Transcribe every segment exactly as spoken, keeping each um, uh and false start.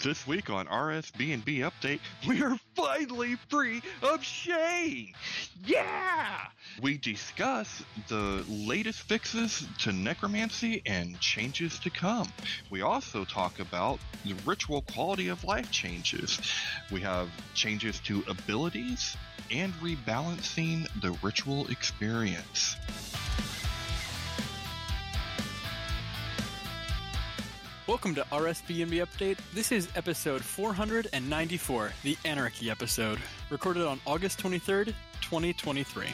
This week on R S B and B Update, we are finally free of Shane! Yeah! We discuss the latest fixes to necromancy and changes to come. We also talk about the ritual quality of life changes. We have changes to abilities and rebalancing the ritual experience. Welcome to R S B and B Update. This is episode four hundred ninety-four, the Anarchy episode, recorded on August twenty-third, twenty twenty-three.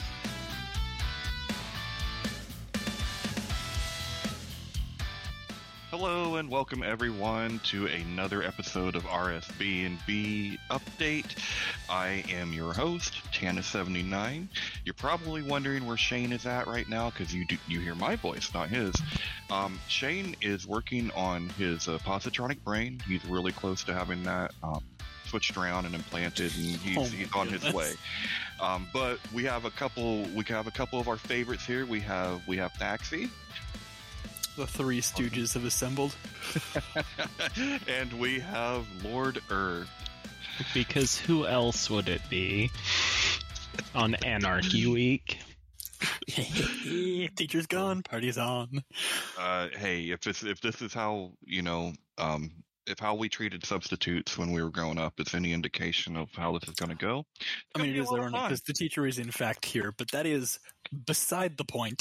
Hello and welcome everyone to another episode of R S B and B Update. I am your host, Tana seventy-nine. You're probably wondering where Shane is at right now because you do, you hear my voice, not his. Um, Shane is working on his uh, positronic brain. He's really close to having that um, switched around and implanted, and he's, oh he's on his way. Um, but we have a couple. We have a couple of our favorites here. We have we have Thaxi. The Three Stooges have assembled. And we have Lord Earth. Because who else would it be on Anarchy Week? Teacher's gone, party's on. Uh, hey, if this if this is how you know, um, if how we treated substitutes when we were growing up is any indication of how this is going to go, I mean, it is ironic because the teacher is in fact here, but that is beside the point.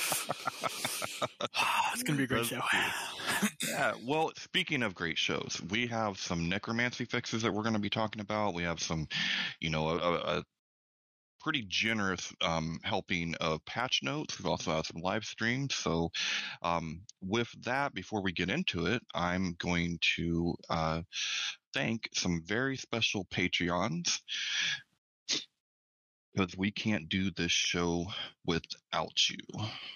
It's going to be a great show. Yeah, well, speaking of great shows, we have some necromancy fixes that we're going to be talking about. We have some, you know, a, a pretty generous um, helping of patch notes. We've also had some live streams. So um, with that, before we get into it, I'm going to uh, thank some very special Patreons, because we can't do this show without you.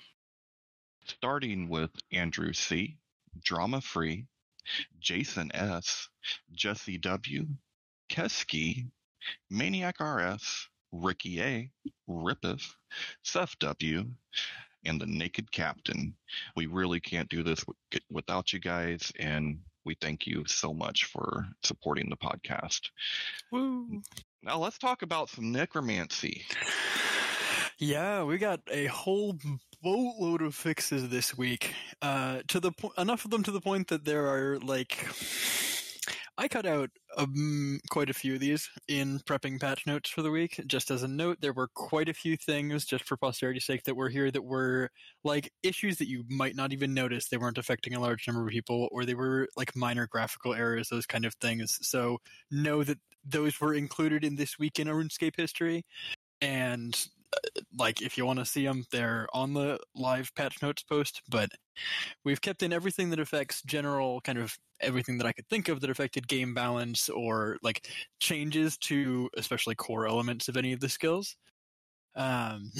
Starting with Andrew C., Drama Free, Jason S., Jesse W., Keski, Maniac R S, Ricky A., Rippeth, Seth W., and the Naked Captain. We really can't do this without you guys, and we thank you so much for supporting the podcast. Woo! Now let's talk about some necromancy. Yeah, we got a whole boatload of fixes this week. Uh, to the po- enough of them to the point that there are like, I cut out um, quite a few of these in prepping patch notes for the week. Just as a note, there were quite a few things, just for posterity's sake, that were here that were like issues that you might not even notice. They weren't affecting a large number of people, or they were like minor graphical errors, those kind of things. So know that those were included in this week in RuneScape history, and uh, like if you want to see them, they're on the live patch notes post. But we've kept in everything that affects general kind of everything that I could think of that affected game balance or like changes to especially core elements of any of the skills. Um,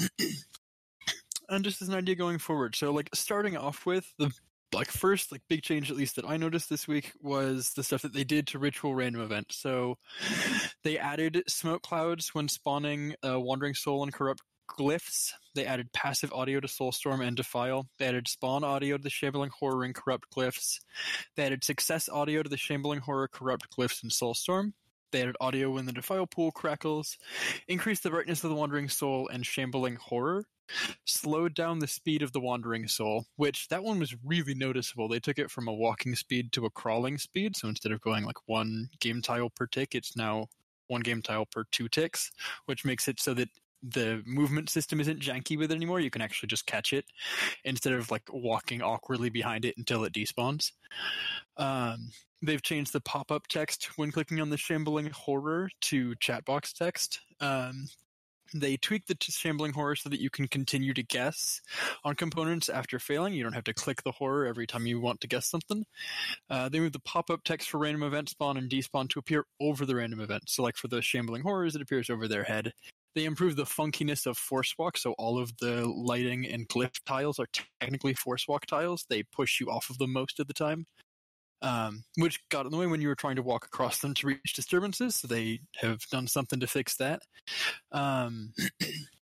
and just as an idea going forward. So like starting off with the like first like big change, at least that I noticed this week, was the stuff that they did to ritual random events. So they added smoke clouds when spawning uh, Wandering Soul and Corrupt Glyphs. They added passive audio to Soulstorm and Defile. They added spawn audio to the Shambling Horror and Corrupt Glyphs. They added success audio to the Shambling Horror, Corrupt Glyphs, and Soulstorm. They added audio when the Defile pool crackles. Increased the brightness of the Wandering Soul and Shambling Horror. Slowed down the speed of the Wandering Soul, which that one was really noticeable. They took it from a walking speed to a crawling speed, so instead of going like one game tile per tick, it's now one game tile per two ticks, which makes it so that the movement system isn't janky with it anymore. You can actually just catch it instead of like walking awkwardly behind it until it despawns. Um, they've changed the pop-up text when clicking on the Shambling Horror to chatbox text. Um, They tweaked the Shambling Horror so that you can continue to guess on components after failing. You don't have to click the horror every time you want to guess something. Uh, they moved the pop-up text for random event spawn and despawn to appear over the random event. So like for the Shambling Horrors, it appears over their head. They improved the funkiness of Force Walk, so all of the lighting and glyph tiles are technically Force Walk tiles. They push you off of them most of the time. Um, which got in the way when you were trying to walk across them to reach disturbances, so they have done something to fix that. Um,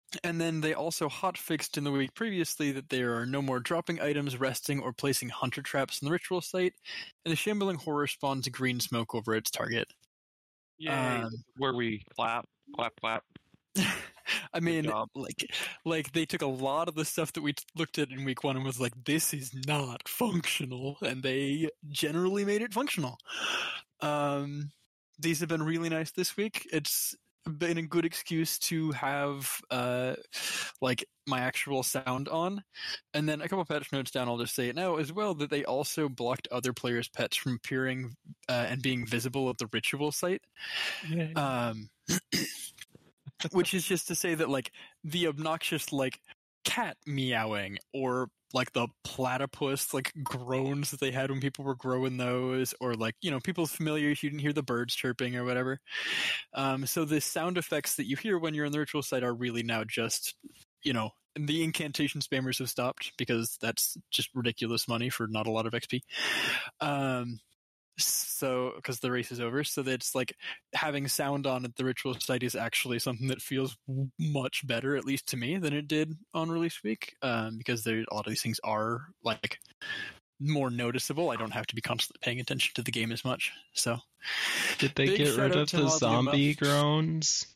And then they also hotfixed in the week previously that there are no more dropping items, resting, or placing hunter traps in the ritual site, and the shambling horror spawns green smoke over its target. Yay! Um, Where we clap, clap, clap. I mean, job. like, like they took a lot of the stuff that we t- looked at in week one and was like, this is not functional, and they generally made it functional. Um, these have been really nice this week. It's been a good excuse to have uh like my actual sound on, and then a couple patch notes down, I'll just say it now as well, that they also blocked other players' pets from appearing uh, and being visible at the ritual site. Yeah. Um which is just to say that like the obnoxious like cat meowing or like the platypus like groans that they had when people were growing those, or like, you know, people's familiars, you didn't hear the birds chirping or whatever. Um, so the sound effects that you hear when you're in the ritual site are really now just, you know, the incantation spammers have stopped because that's just ridiculous money for not a lot of X P. Um, so because the race is over, so that's like having sound on at the ritual site is actually something that feels much better, at least to me, than it did on release week, um, because there a lot of these things are like more noticeable. I don't have to be constantly paying attention to the game as much. So Did they big get shout rid out of to the Mozzie zombie Muff. groans?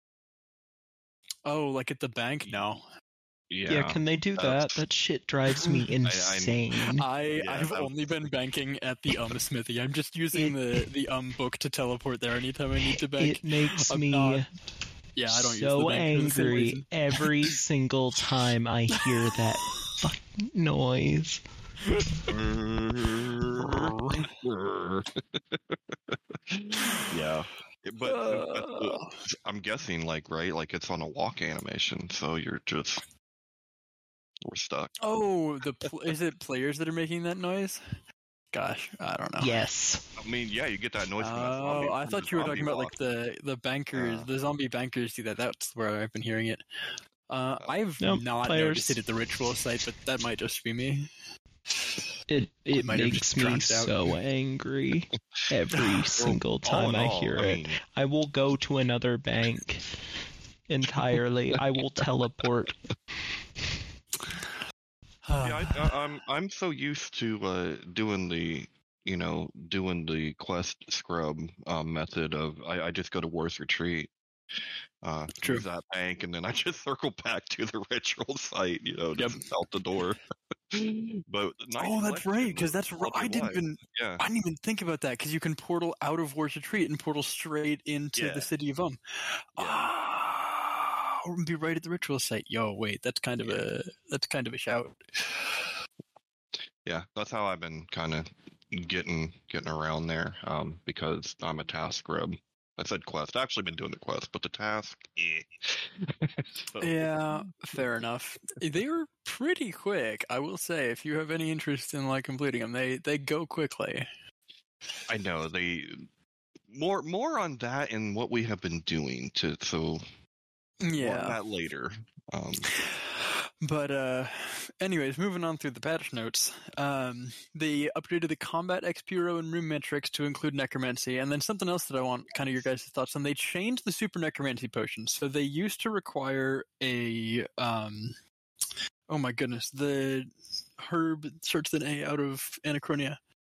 Oh, like at the bank? No. Yeah. Yeah, can they do that's- that? That shit drives me insane. I, Yeah, I've that- only been banking at the um smithy. I'm just using the, the um book to teleport there anytime I need to bank. It makes I'm me not- Yeah, I don't use the so bank for the same angry reason. every single time I hear that fucking noise. Yeah. But Uh. I'm guessing, like, right, like it's on a walk animation, so you're just we're stuck. Oh, the pl- is it players that are making that noise? Gosh, I don't know. Yes. I mean, yeah, you get that noise from that zombie. Oh, I from the thought you were zombie talking about walk. like the the bankers, Uh. the zombie bankers do that. That's where I've been hearing it. Uh, I've Nope, not players. noticed it at the ritual site, but that might just be me. It it might have makes just me drowned out. so angry every single All time in I all, hear I it. mean, I will go to another bank entirely. I will teleport. yeah, I, I, I'm I'm so used to uh, doing the you know doing the quest scrub um, method of I, I just go to War's Retreat, uh, True. use that bank, and then I just circle back to the ritual site, you know, Yep. just out the door. But nice Oh, that's selection right, because of that's right. lovely I didn't life. even Yeah, I didn't even think about that because you can portal out of War's Retreat and portal straight into Yeah. the city of Um. Yeah. Ah, and be right at the ritual site. Yo, wait, that's kind of a that's kind of a shout. yeah, that's how I've been kind of getting getting around there. Um, because I'm a task scrub. I said quest. I've actually been doing the quest, but the task, eh. So- Yeah, fair enough. They were pretty quick, I will say. If you have any interest in like completing them, they they go quickly. I know they more more on that and what we have been doing to so more on Yeah. that later. Um, But uh anyways, moving on through the patch notes. Um they updated the combat X P row and room metrics to include necromancy, and then something else that I want kind of your guys' thoughts on. They changed the super necromancy potions. So they used to require a um oh my goodness, the herb starts with an A out of Anachronia.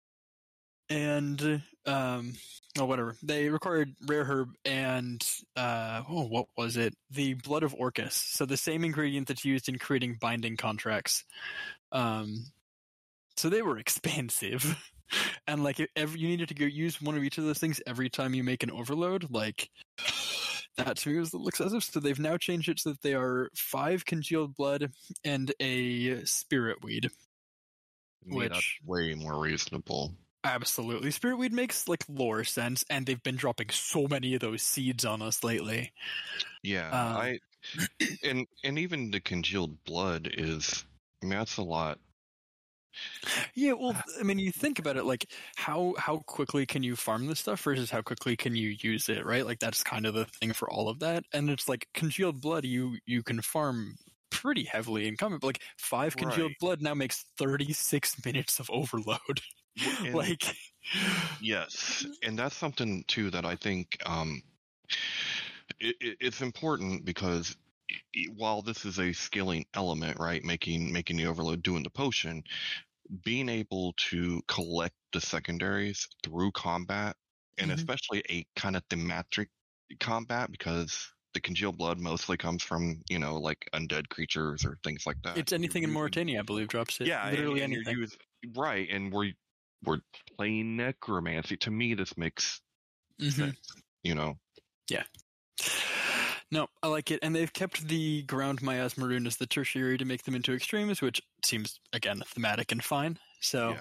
And um oh whatever. They required rare herb and uh oh what was it? The blood of Orcus. So the same ingredient that's used in creating binding contracts. Um so they were expensive. And like if every, you needed to go use one of each of those things every time you make an overload, like that to me was a little excessive. So they've now changed it so that they are five congealed blood and a spirit weed. to me, that's Which- way more reasonable. Absolutely. Spirit weed makes like lore sense, and they've been dropping so many of those seeds on us lately. Yeah, Um, I and and even the congealed blood is. I mean, that's a lot. Yeah, well, I mean, you think about it, like how how quickly can you farm this stuff versus how quickly can you use it, right? Like that's kind of the thing for all of that. And it's like congealed blood, you you can farm pretty heavily in combat. But like five congealed Right. blood now makes thirty-six minutes of overload. And- like Yes, and that's something too that I think um, it, it, it's important because while this is a skilling element, right, making making the overload, doing the potion, being able to collect the secondaries through combat, and Mhm. especially a kind of thematic combat, because the congealed blood mostly comes from, you know, like undead creatures or things like that. It's anything in You're using- Mauritania, I believe, drops it. yeah, Literally and, and anything. You're using, right, and we're we're playing necromancy. To me, this makes Mhm. sense. You know. Yeah. No, I like it. And they've kept the ground miasma rune as the tertiary to make them into extremes, which seems, again, thematic and fine. So,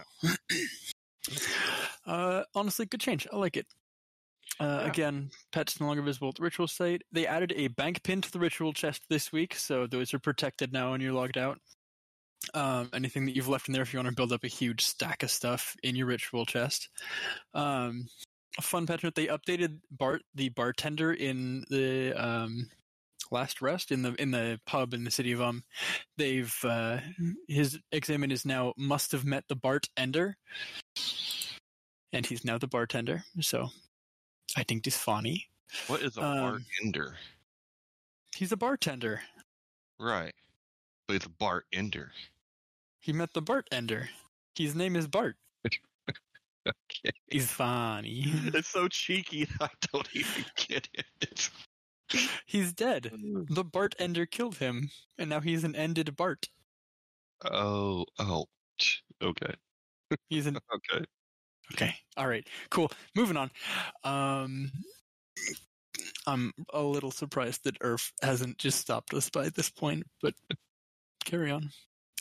uh, honestly, good change. I like it. Uh, Yeah. Again, pets no longer visible at the ritual site. They added a bank pin to the ritual chest this week, so those are protected now when you're logged out. Um, anything that you've left in there if you want to build up a huge stack of stuff in your ritual chest. Um, a fun patch note: they updated Bart, the bartender in the um, Last Rest in the in the pub in the city of Um. They've uh, his examen is now must have met the Bart Ender, and he's now the bartender. So I think this funny. What is a Um, bartender? He's a bartender. Right, but it's a bartender. He met the Bart Ender. His name is Bart. Okay. He's funny. It's so cheeky. I don't even get it. He's dead. The Bart Ender killed him, and now he's an ended Bart. Oh, oh, okay, He's an okay. okay. All right, cool. Moving on. Um, I'm a little surprised that Earth hasn't just stopped us by this point, but carry on.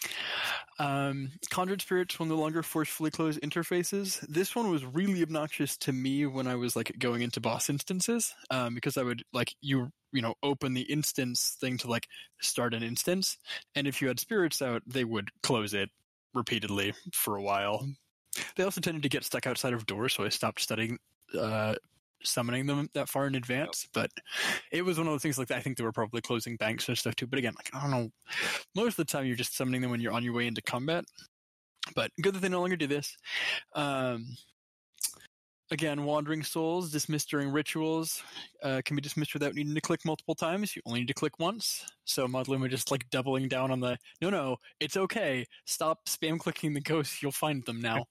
Um, Conjured Spirits will no longer forcefully close interfaces. This one was really obnoxious to me when I was like going into boss instances, um, because I would like you you know open the instance thing to like start an instance, and if you had spirits out, they would close it repeatedly for a while. They also tended to get stuck outside of doors, so I stopped studying uh, summoning them that far in advance. But it was one of those things like that. I think they were probably closing banks and stuff too. But again, like I don't know, most of the time you're just summoning them when you're on your way into combat. But good that they no longer do this. Um, again, Wandering Souls dismissed during rituals uh, can be dismissed without needing to click multiple times. You only need to click once. So Modluma just like doubling down on the no, no, it's okay. Stop spam clicking the ghosts. You'll find them now.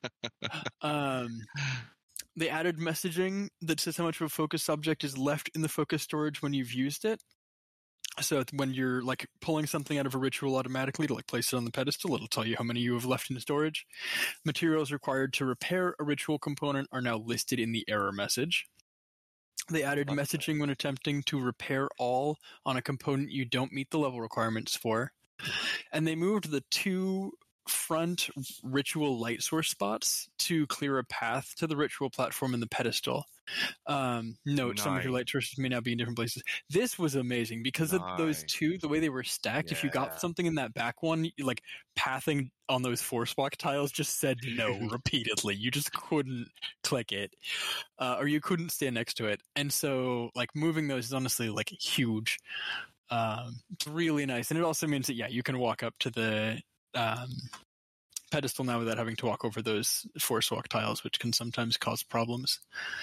um, They added messaging that says how much of a focus object is left in the focus storage when you've used it. So when you're like pulling something out of a ritual automatically to like place it on the pedestal, it'll tell you how many you have left in storage. Materials required to repair a ritual component are now listed in the error message. They added That's messaging when attempting to repair all on a component you don't meet the level requirements for. And they moved the two front ritual light source spots to clear a path to the ritual platform and the pedestal. Um, note, some of your Nice. light sources may now be in different places. This was amazing because of those Nice. two, the way they were stacked. If you Yeah. got something in that back one, like pathing on those force walk tiles just said no repeatedly. You just couldn't click it, uh, or you couldn't stand next to it. And so, like moving those is honestly like huge. Um, it's really nice, and it also means that yeah, you can walk up to the um, pedestal now without having to walk over those force walk tiles, which can sometimes cause problems.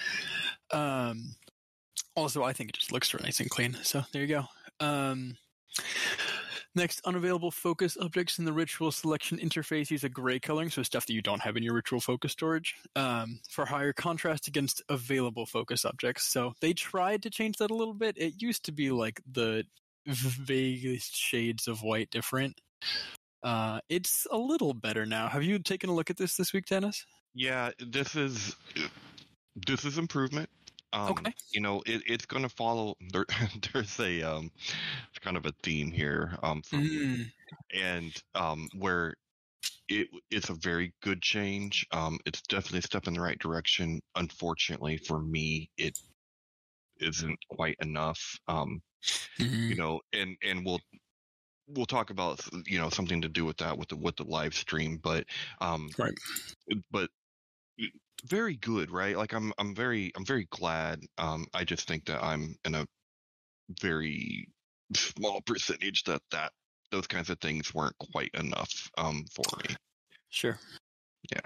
Um, also, I think it just looks nice and clean. So there you go. Um, next, unavailable focus objects in the ritual selection interface use a gray coloring, so stuff that you don't have in your ritual focus storage, um, for higher contrast against available focus objects. So they tried to change that a little bit. It used to be like the vaguest shades of white different. Uh, it's a little better now. Have you taken a look at this this week, Dennis? Yeah, this is this is improvement. Um, Okay. You know, it, it's going to follow. There, there's a um, it's kind of a theme here um, for me, Mm, and um, where it it's a very good change. Um, it's definitely a step in the right direction. Unfortunately for me, it isn't quite enough. Um, mhm. you know, and and we'll we'll talk about you know something to do with that with the with the live stream, but um, Right. but very good, right? Like I'm I'm very I'm very glad. Um, I just think that I'm in a very small percentage that that those kinds of things weren't quite enough um for me. Sure. Yeah.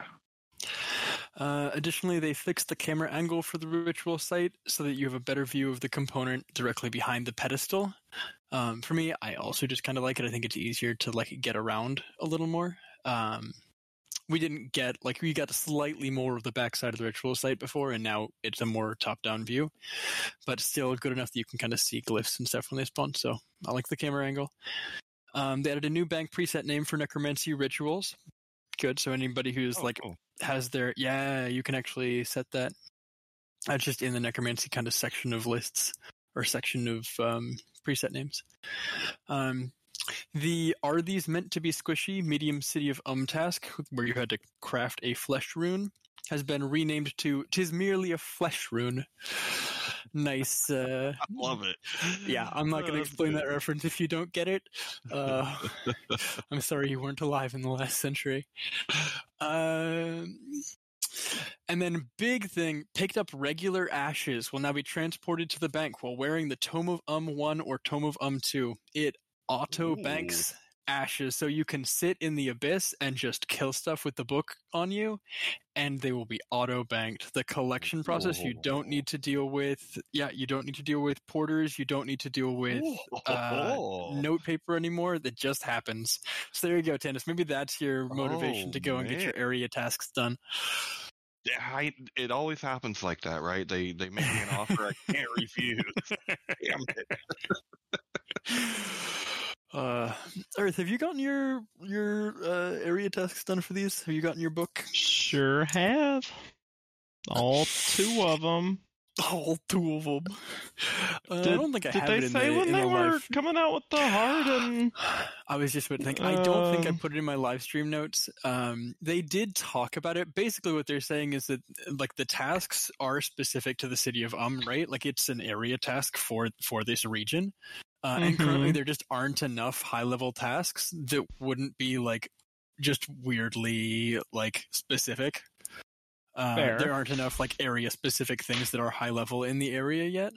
Uh, additionally, they fixed the camera angle for the ritual site so that you have a better view of the component directly behind the pedestal. Um, for me, I also just kind of like it. I think it's easier to like get around a little more. Um, we didn't get like we got slightly more of the backside of the ritual site before, and now it's a more top-down view, but still good enough that you can kind of see glyphs and stuff when they spawn. So I like the camera angle. Um, they added a new bank preset name for necromancy rituals. Good. So anybody who's Oh, like cool. has their yeah, you can actually set that. That's just in the necromancy kind of section of lists or section of um, preset names. Um, the Are These Meant to Be Squishy medium City of Um task, where you had to craft a flesh rune, has been renamed to Tis Merely a Flesh Rune. Nice. Uh, I love it. yeah, I'm not going to Oh, explain good. that reference if you don't get it. Uh, I'm sorry you weren't alive in the last century. Um... And then big thing, picked up regular ashes will now be transported to the bank while wearing the Tome of Um one or Tome of Um two. It auto banks ashes, so you can sit in the abyss and just kill stuff with the book on you, and they will be auto banked. The collection process, you don't need to deal with, yeah, you don't need to deal with porters, you don't need to deal with uh, note paper anymore. That just happens. So there you go, Tannis. Maybe that's your motivation Oh, to go and get man. your area tasks done. Yeah, I, it always happens like that, right? They they make me an offer I can't refuse. Damn it. Uh, Earth, have you gotten your your uh, area tasks done for these? Have you gotten your book? Sure have. All two of them. All two of them. Uh, Did, I don't think I did have they it in say the, when in they the were live... coming out with the heart and... I was just about to think. I don't think I Um, put it in my live stream notes. Um, they did talk about it. Basically, what they're saying is that like the tasks are specific to the city of Um, right? Like it's an area task for for this region. Uh, And currently, Mhm. there just aren't enough high level tasks that wouldn't be like just weirdly like specific. Uh, Fair. there aren't enough like area specific things that are high level in the area yet.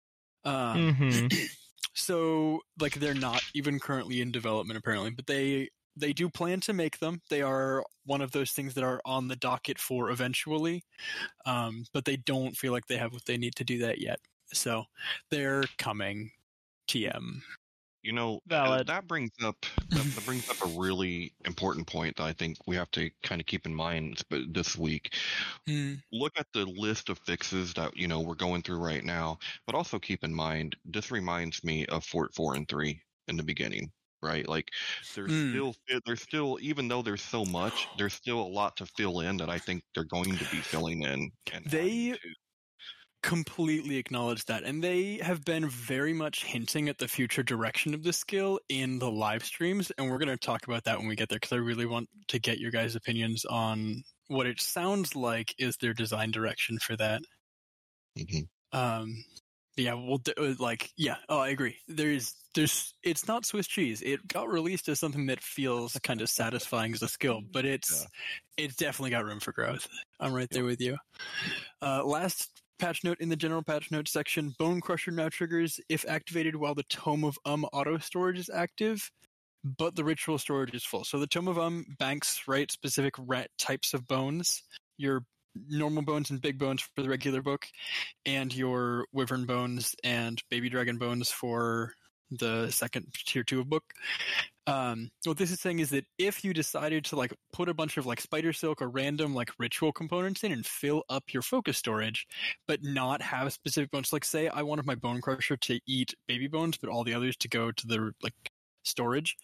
Um, Mhm. so like they're not even currently in development apparently, but they they do plan to make them. They are one of those things that are on the docket for eventually, um, but they don't feel like they have what they need to do that yet. So they're coming. T M. You know, Valid. that brings up that, that brings up a really important point that I think we have to kind of keep in mind sp- this week. Hmm. Look at the list of fixes that you know we're going through right now, but also keep in mind this reminds me of Fort Four and Three in the beginning, right? Like there's Mm. still there's still even though there's so much, there's still a lot to fill in that I think they're going to be filling in. And They- adding to. Completely acknowledge that, and they have been very much hinting at the future direction of the skill in the live streams, and we're going to talk about that when we get there because I really want to get your guys' opinions on what it sounds like is their design direction for that. Mhm. Um, yeah, we'll do, like yeah. Oh, I agree. There's there's it's not Swiss cheese. It got released as something that feels kind of satisfying as a skill, but it's it's definitely got room for growth. I'm right there with you. Uh, last patch note in the general patch notes section: Bone Crusher now triggers if activated while the Tome of Um auto storage is active, but the ritual storage is full. So the Tome of Um banks right specific rat types of bones. Your normal bones and big bones for the regular book, and your wyvern bones and baby dragon bones for the second tier two of book. Um, what this is saying is that if you decided to like put a bunch of like spider silk or random like ritual components in and fill up your focus storage, but not have specific bones, like say I wanted my bone crusher to eat baby bones, but all the others to go to the like storage,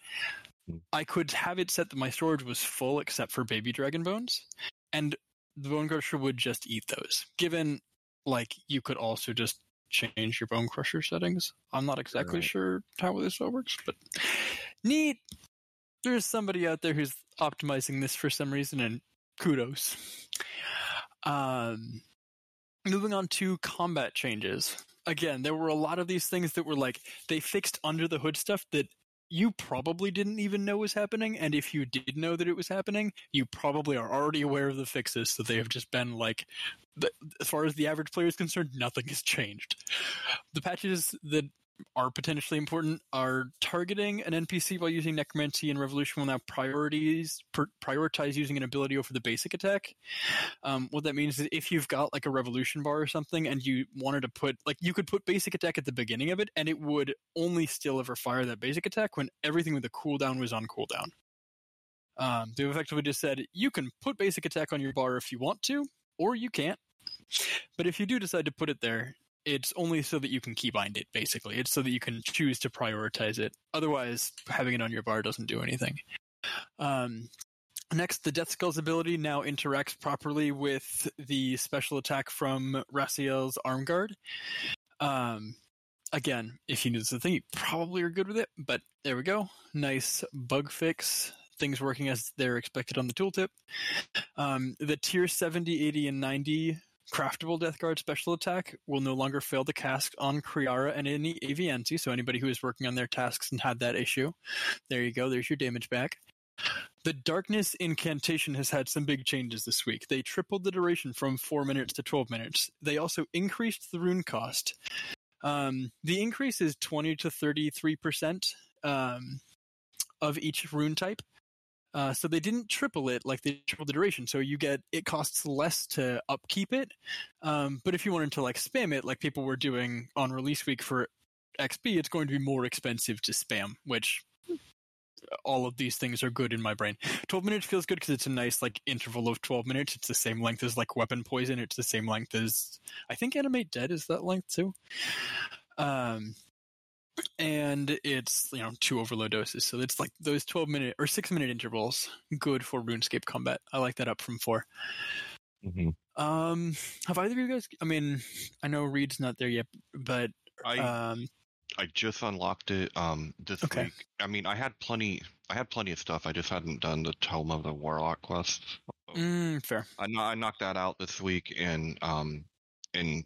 I could have it set that my storage was full except for baby dragon bones, and the bone crusher would just eat those. Given like you could also just change your bone crusher settings. I'm not exactly Right. sure how this all works, but neat. There's somebody out there who's optimizing this for some reason, and kudos. Um, moving on to combat changes. Again, there were a lot of these things that were like they fixed under the hood stuff that you probably didn't even know was happening, and if you did know that it was happening, you probably are already aware of the fixes, so they have just been like, the, as far as the average player is concerned, nothing has changed. The patches that are potentially important are targeting an N P C while using Necromancy and Revolution will now priorities pr- prioritize using an ability over the basic attack. Um, what that means is if you've got like a Revolution bar or something and you wanted to put, like you could put basic attack at the beginning of it and it would only still ever fire that basic attack when everything with the cooldown was on cooldown. Um, they've effectively just said, you can put basic attack on your bar if you want to, or you can't. But if you do decide to put it there, it's only so that you can keybind it, basically. It's so that you can choose to prioritize it. Otherwise, having it on your bar doesn't do anything. Um, next, the Death Skulls ability now interacts properly with the special attack from Raziel's Arm Guard. Um, again, if you use the thing, you probably are good with it, but there we go. Nice bug fix. Things working as they're expected on the tooltip. Um, the tier seventy, eighty, and ninety craftable Death Guard special attack will no longer fail to cast on Kriara and any Avianti, so anybody who is working on their tasks and had that issue. There you go, there's your damage back. The Darkness Incantation has had some big changes this week. They tripled the duration from four minutes to twelve minutes. They also increased the rune cost. Um, the increase is twenty to thirty-three percent um, of each rune type. Uh, so they didn't triple it like they tripled the duration. So you get, it costs less to upkeep it. Um, but if you wanted to like spam it like people were doing on release week for X P, it's going to be more expensive to spam, which all of these things are good in my brain. twelve minutes feels good because it's a nice like interval of twelve minutes. It's the same length as like Weapon Poison. It's the same length as, I think Animate Dead is that length too. Um, And it's, you know, two overload doses. So it's like those twelve minute or six minute intervals, good for RuneScape combat. I like that up from four. Mm-hmm. Um, have either of you guys, I mean, I know Reed's not there yet, but I um, I just unlocked it um this Okay. week. I mean, I had plenty. I had plenty of stuff. I just hadn't done the Tome of the Warlock quest. mm, fair. I, kno- I knocked that out this week, and um and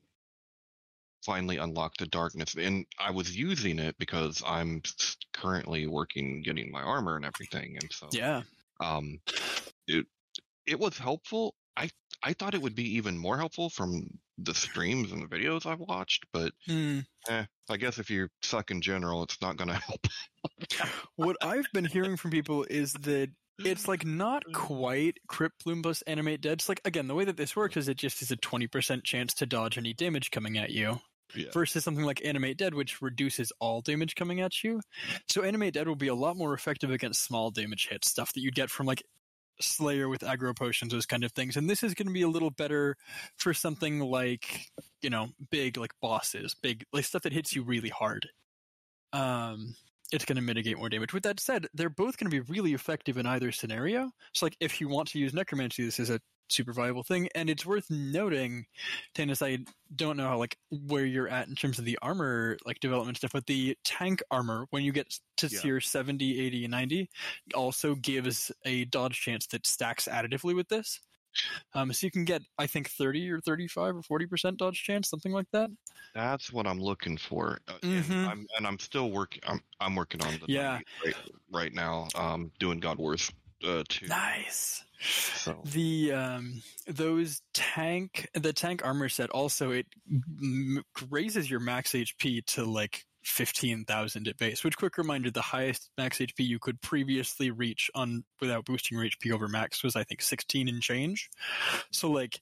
finally unlocked the Darkness. And I was using it because I'm s- currently working getting my armor and everything, and so Yeah. um it it was helpful. I I thought it would be even more helpful from the streams and the videos I've watched, but Mm. eh, I guess if you suck in general, it's not going to help. What I've been hearing from people is that it's like not quite Crypt Plume plus Animate Dead. It's like, again, the way that this works is it just is a twenty percent chance to dodge any damage coming at you. Yeah. Versus something like Animate Dead, which reduces all damage coming at you. So Animate Dead will be a lot more effective against small damage hits, stuff that you'd get from like Slayer with aggro potions, those kind of things. And this is going to be a little better for something like, you know, big like bosses, big like stuff that hits you really hard. Um, it's going to mitigate more damage. With that said, they're both going to be really effective in either scenario. So like if you want to use Necromancy, this is a super viable thing. And it's worth noting, Tanis, I don't know how like where you're at in terms of the armor like development stuff, but the tank armor when you get to Yeah. tier seventy, eighty, and ninety also gives a dodge chance that stacks additively with this. Um, so you can get, I think, thirty or thirty-five or forty percent dodge chance, something like that. That's what I'm looking for. Uh, Mhm. and, I'm, and I'm still working. I'm I'm working on the Yeah. right, right now. Um, doing God Wars uh, two. Nice. So The um those tank the tank armor set also it m- raises your max H P to like fifteen thousand at base. Which, quick reminder, the highest max H P you could previously reach on without boosting your H P over max was I think sixteen and change. So like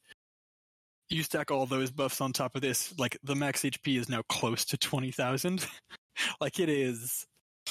you stack all those buffs on top of this, like the max H P is now close to twenty thousand. Like it is.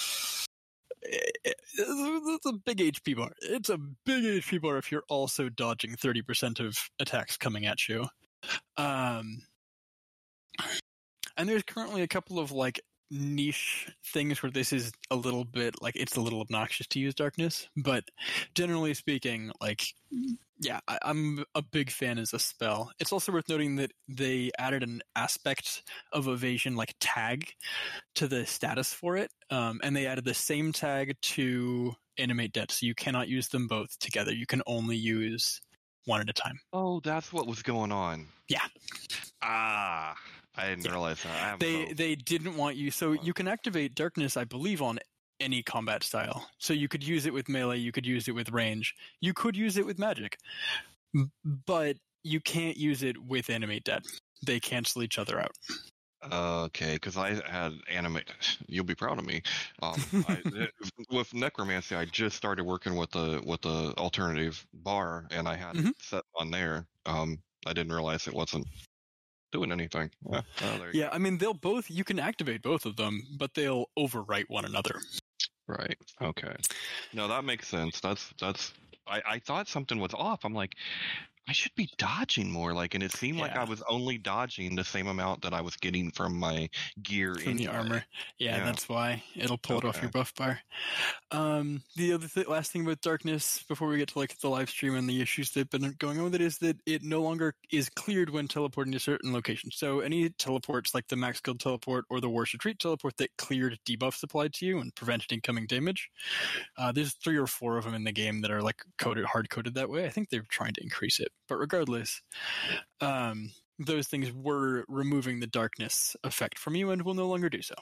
It's a big H P bar. It's a big H P bar if you're also dodging thirty percent of attacks coming at you. Um, and there's currently a couple of like niche things where this is a little bit like it's a little obnoxious to use darkness, but generally speaking, like yeah, I, I'm a big fan as a spell. It's also worth noting that they added an aspect of evasion like tag to the status for it, um, and they added the same tag to Animate Dead, so you cannot use them both together. You can only use one at a time. oh, that's what was going on. Yeah. Ah, I didn't Yeah. realize that. I have They both. they didn't want you, so you can activate darkness, I believe, on any combat style. So you could use it with melee, you could use it with range, you could use it with magic, M- but you can't use it with Animate Dead. They cancel each other out. Okay, because I had anime. You'll be proud of me. Um, I, with necromancy, I just started working with the with the alternative bar, and I had Mhm. it set on there. Um, I didn't realize it wasn't doing anything. Yeah, oh, there you Yeah, go. I mean, they'll both, you can activate both of them, but they'll overwrite one another. Right. Okay. No, that makes sense. That's that's. I I thought something was off. I'm like, I should be dodging more. Like, and it seemed like I Yeah. was only dodging the same amount that I was getting from my gear From the anyway. armor. Yeah, Yeah. that's why. It'll pull it off Okay. your buff bar. Um, the other th- last thing about darkness, before we get to like the live stream and the issues that have been going on with it, is that it no longer is cleared when teleporting to certain locations. So any teleports, like the Max Guild teleport or the War's Retreat teleport that cleared debuffs applied to you and prevented incoming damage, uh, there's three or four of them in the game that are like coded, hard coded that way. I think they're trying to increase it, but regardless, um, those things were removing the darkness effect from you and will no longer do so.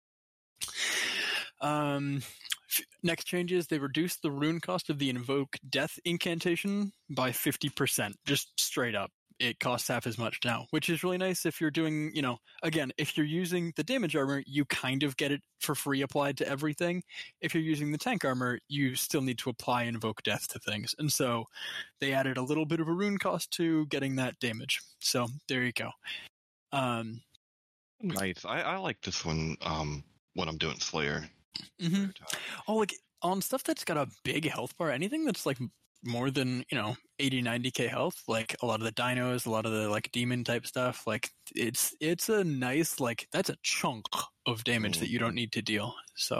Um, next changes, they reduced the rune cost of the Invoke Death incantation by fifty percent, just straight up. It costs half as much now, which is really nice if you're doing, you know, again, if you're using the damage armor, you kind of get it for free applied to everything. If you're using the tank armor, you still need to apply Invoke Death to things. And so they added a little bit of a rune cost to getting that damage. So there you go. Um, Nice. I, I like this one um, when I'm doing Slayer. mm-hmm. Oh, like on stuff that's got a big health bar, anything that's like more than, you know, eighty, ninety K health, like a lot of the dinos, a lot of the like demon type stuff, like it's it's a nice, like that's a chunk of damage mm. that you don't need to deal. So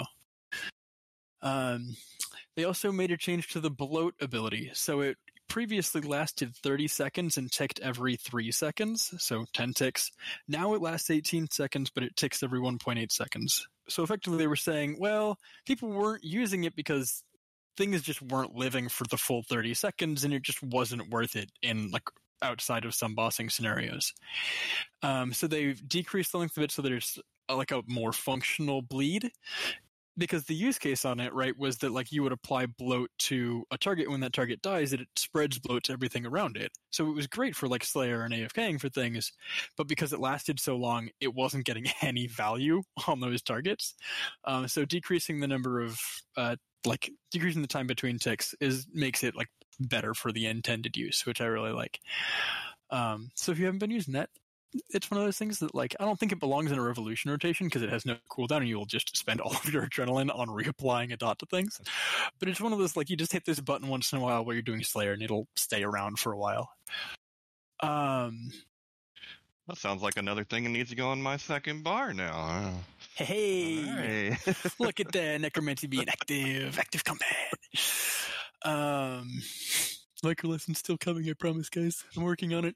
um they also made a change to the bloat ability. So it previously lasted thirty seconds and ticked every three seconds, so ten ticks. Now it lasts eighteen seconds, but it ticks every one point eight seconds. So effectively they were saying, well, people weren't using it because things just weren't living for the full thirty seconds, and it just wasn't worth it in like outside of some bossing scenarios. Um, so they've decreased the length of it so there's a, like a more functional bleed. Because the use case on it, right, was that like you would apply bloat to a target, when that target dies, it spreads bloat to everything around it. So it was great for like Slayer and AFKing for things, but because it lasted so long, it wasn't getting any value on those targets. Um, so decreasing the number of uh, like decreasing the time between ticks is makes it like better for the intended use, which I really like. Um, so if you haven't been using that, it's one of those things that, like, I don't think it belongs in a revolution rotation because it has no cooldown and you will just spend all of your adrenaline on reapplying a dot to things. But it's one of those, like, you just hit this button once in a while while you're doing Slayer and it'll stay around for a while. Um, that sounds like another thing that needs to go on my second bar now. Hey, right. Look at that necromancy being active, active combat. Um, micro lesson's still coming, I promise, guys. I'm working on it.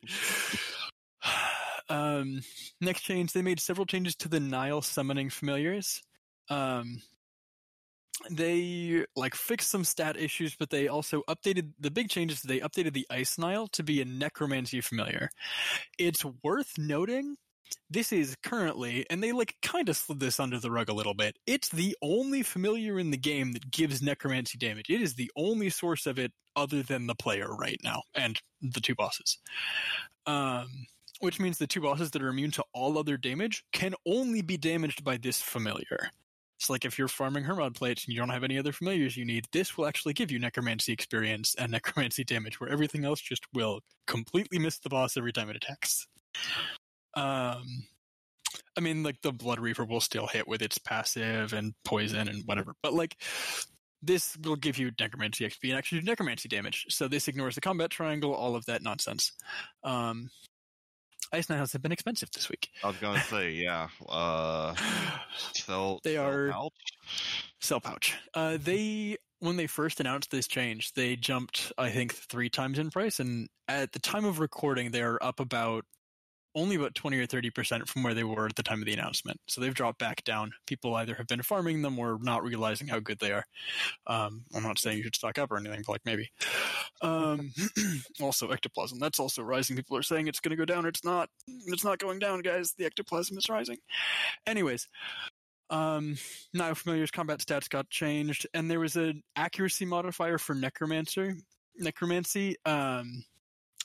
Um, next change, they made several changes to the Nile summoning familiars. Um, they like fixed some stat issues, but they also updated the big changes. They updated the Ice Nile to be a necromancy familiar. It's worth noting, this is currently, and they like kind of slid this under the rug a little bit, it's the only familiar in the game that gives necromancy damage. It is the only source of it other than the player right now and the two bosses. Um, which means the two bosses that are immune to all other damage can only be damaged by this familiar. So like if you're farming Hermod plates and you don't have any other familiars you need, this will actually give you necromancy experience and necromancy damage, where everything else just will completely miss the boss every time it attacks. Um, I mean, like the Blood Reaper will still hit with its passive and poison and whatever, but like this will give you necromancy X P and actually do necromancy damage. So this ignores the combat triangle, all of that nonsense. Um, Ice Niles have been expensive this week. I was going to say, yeah. Uh, sell, they sell are pouch? Sell pouch. Uh, they, when they first announced this change, they jumped, I think, three times in price. And at the time of recording, they are up about only about twenty or thirty percent from where they were at the time of the announcement. So they've dropped back down. People either have been farming them or not realizing how good they are. Um, I'm not saying you should stock up or anything, but like maybe. Um, also, ectoplasm. That's also rising. People are saying it's going to go down. It's not. It's not going down, guys. The ectoplasm is rising. Anyways, um, Nile Familiar's combat stats got changed, and there was an accuracy modifier for Necromancer. Necromancy. Um,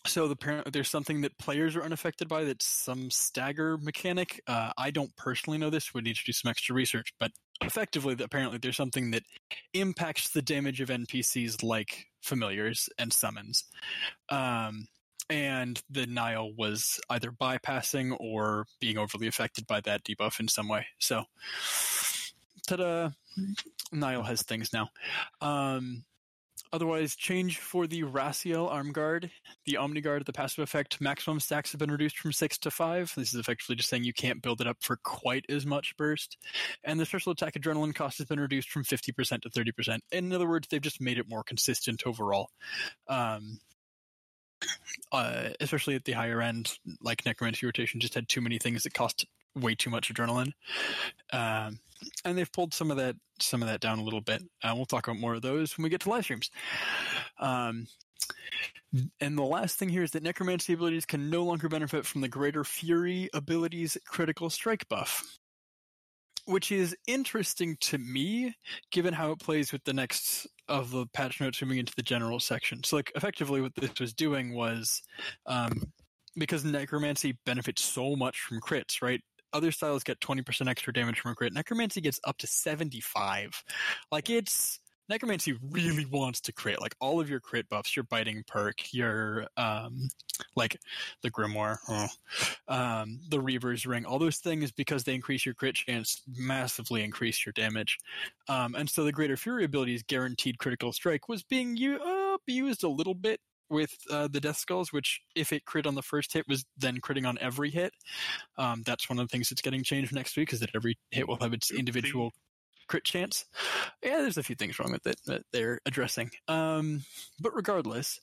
So the, apparently there's something that players are unaffected by that's some stagger mechanic. Uh, I don't personally know this. We need to do some extra research. But effectively, apparently there's something that impacts the damage of N P Cs like familiars and summons. Um, and the Nile was either bypassing or being overly affected by that debuff in some way. So, ta-da! Nile has things now. Um... Otherwise, change for the Raciel Arm Guard. The Omni Guard, the passive effect, maximum stacks have been reduced from six to five. This is effectively just saying you can't build it up for quite as much burst. And the special attack adrenaline cost has been reduced from fifty percent to thirty percent. In other words, they've just made it more consistent overall. Um, uh, especially at the higher end, like Necromancy Rotation just had too many things that cost way too much adrenaline. Um, and they've pulled some of that some of that down a little bit. Uh, we'll talk about more of those when we get to live streams. Um, and the last thing here is that Necromancy abilities can no longer benefit from the Greater Fury abilities critical strike buff, which is interesting to me, given how it plays with the next of the patch notes moving into the general section. So, like, effectively what this was doing was, um, because Necromancy benefits so much from crits, right? Other styles get twenty percent extra damage from a crit. Necromancy gets up to seventy-five. Like, it's... Necromancy really wants to crit. Like, all of your crit buffs, your biting perk, your, um, like, the Grimoire, oh, um, the Reaver's Ring, all those things, because they increase your crit chance, massively increase your damage. Um, and so the Greater Fury ability's guaranteed critical strike was being u- uh, used a little bit with uh, the Death Skulls, which, if it crit on the first hit, was then critting on every hit. Um, that's one of the things that's getting changed next week, is that every hit will have its individual crit chance. Yeah, there's a few things wrong with it that they're addressing. Um, but regardless,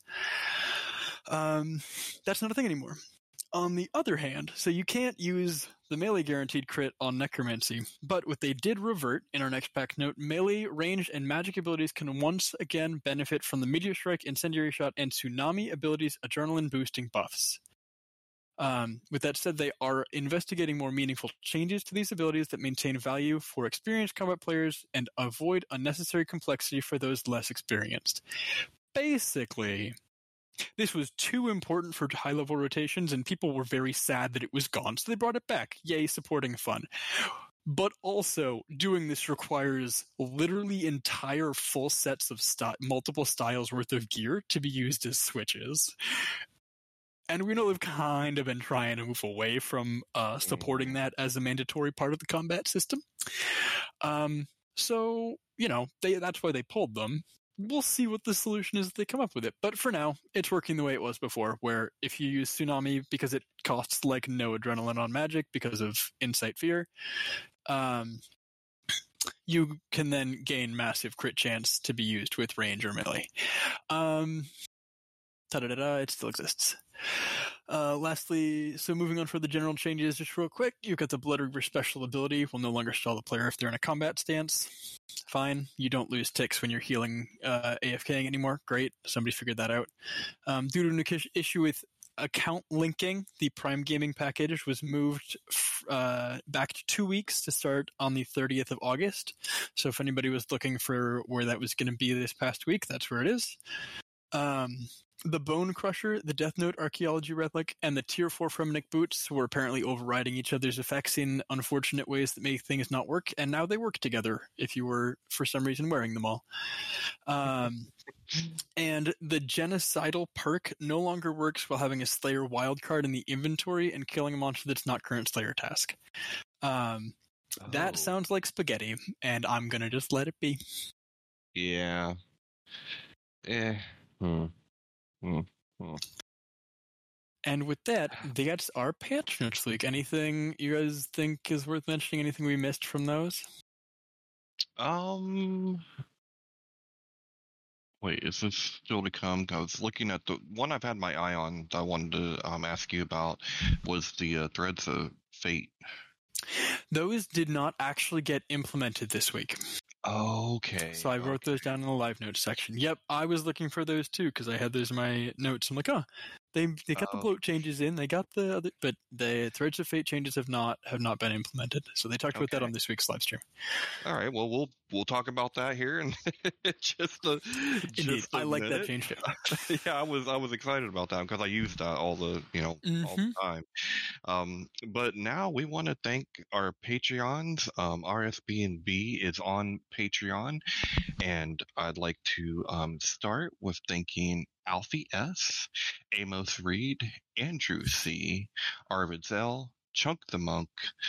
um, that's not a thing anymore. On the other hand, so you can't use the melee guaranteed crit on Necromancy, but what they did revert in our next pack note, melee, ranged, and magic abilities can once again benefit from the Meteor Strike, Incendiary Shot, and Tsunami abilities adrenaline boosting buffs. Um, with that said, they are investigating more meaningful changes to these abilities that maintain value for experienced combat players and avoid unnecessary complexity for those less experienced. Basically, this was too important for high-level rotations, and people were very sad that it was gone, so they brought it back. Yay, supporting fun. But also, doing this requires literally entire full sets of st- multiple styles worth of gear to be used as switches. And we know they've kind of been trying to move away from uh, supporting that as a mandatory part of the combat system. Um, so, you know, they, that's why they pulled them. We'll see what the solution is that they come up with it. But for now, it's working the way it was before, where if you use Tsunami, because it costs like no adrenaline on magic because of Insight Fear, um, you can then gain massive crit chance to be used with range or melee. Um, ta-da-da-da, it still exists. Uh, lastly, so moving on for the general changes, just real quick, you've got the Blood Reaver special ability will no longer stall the player if they're in a combat stance. Fine. You don't lose ticks when you're healing uh, AFKing anymore. Great. Somebody figured that out. Um, due to an issue with account linking, the Prime Gaming package was moved uh, back to two weeks to start on the thirtieth of August. So if anybody was looking for where that was going to be this past week, that's where it is. Um, the Bone Crusher, the Death Note Archaeology Relic, and the Tier four Fremenic Boots were apparently overriding each other's effects in unfortunate ways that make things not work, and now they work together if you were, for some reason, wearing them all. Um, and the Genocidal perk no longer works while having a Slayer wildcard in the inventory and killing a monster that's not current Slayer task. Um, oh. That sounds like spaghetti, and I'm gonna just let it be. Yeah. Eh. Hmm. Hmm. Hmm. And with that, that's our patch notes leak. Anything you guys think is worth mentioning? Anything we missed from those? Um. Wait, is this still to come? I was looking at the one I've had my eye on that I wanted to um, ask you about was the uh, Threads of Fate. Those did not actually get implemented this week. Okay. So I wrote okay. those down in the live notes section. Yep, I was looking for those too because I had those in my notes. I'm like, oh, They they got the Oh. bloat changes in. They got the other, but the Threads of Fate changes have not have not been implemented. So they talked about that Okay. on this week's live stream. All right. Well, we'll we'll talk about that here in just a Indeed, just a I like minute. that change too. Yeah, I was I was excited about that because I use that all the you know all the time. Um, but now we want to thank our Patreons. Um, R S B N B is on Patreon, and I'd like to um, start with thanking Alfie S, Amos Reed, Andrew C, Arvid Zell, Chunk the Monk,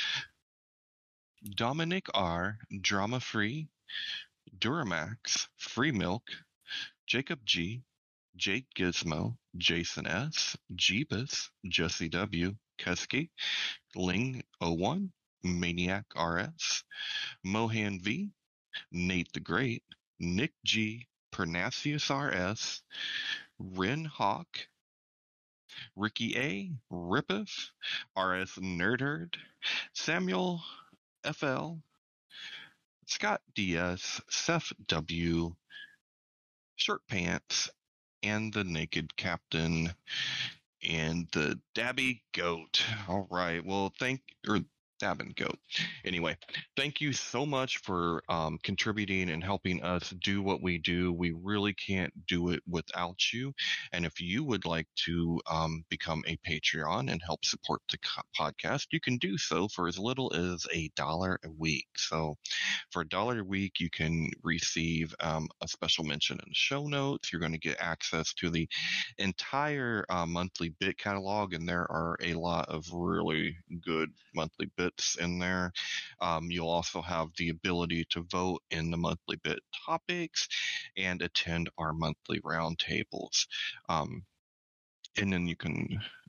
Dominic R, Drama Free, Duramax, Free Milk, Jacob G, Jake Gizmo, Jason S, Jeebus, Jesse W, Kesky, Ling oh one, Maniac R S, Mohan V, Nate the Great, Nick G, Pernasius R S, Ren Hawk, Ricky A, Rippeth, R S Nerdherd, Samuel F L, Scott D S, Seth W, Shirt Pants, and the Naked Captain, and the Dabby Goat. All right. Well, thank or Dabbin Goat. Anyway, thank you so much for um, contributing and helping us do what we do. We really can't do it without you. And if you would like to um, become a Patreon and help support the co- podcast, you can do so for as little as a dollar a week. So for a dollar a week, you can receive um, a special mention in the show notes. You're going to get access to the entire uh, monthly bit catalog, and there are a lot of really good monthly bits in there. Um, you'll also have the ability to vote in the monthly bit topics and attend our monthly roundtables. Um, and then you can,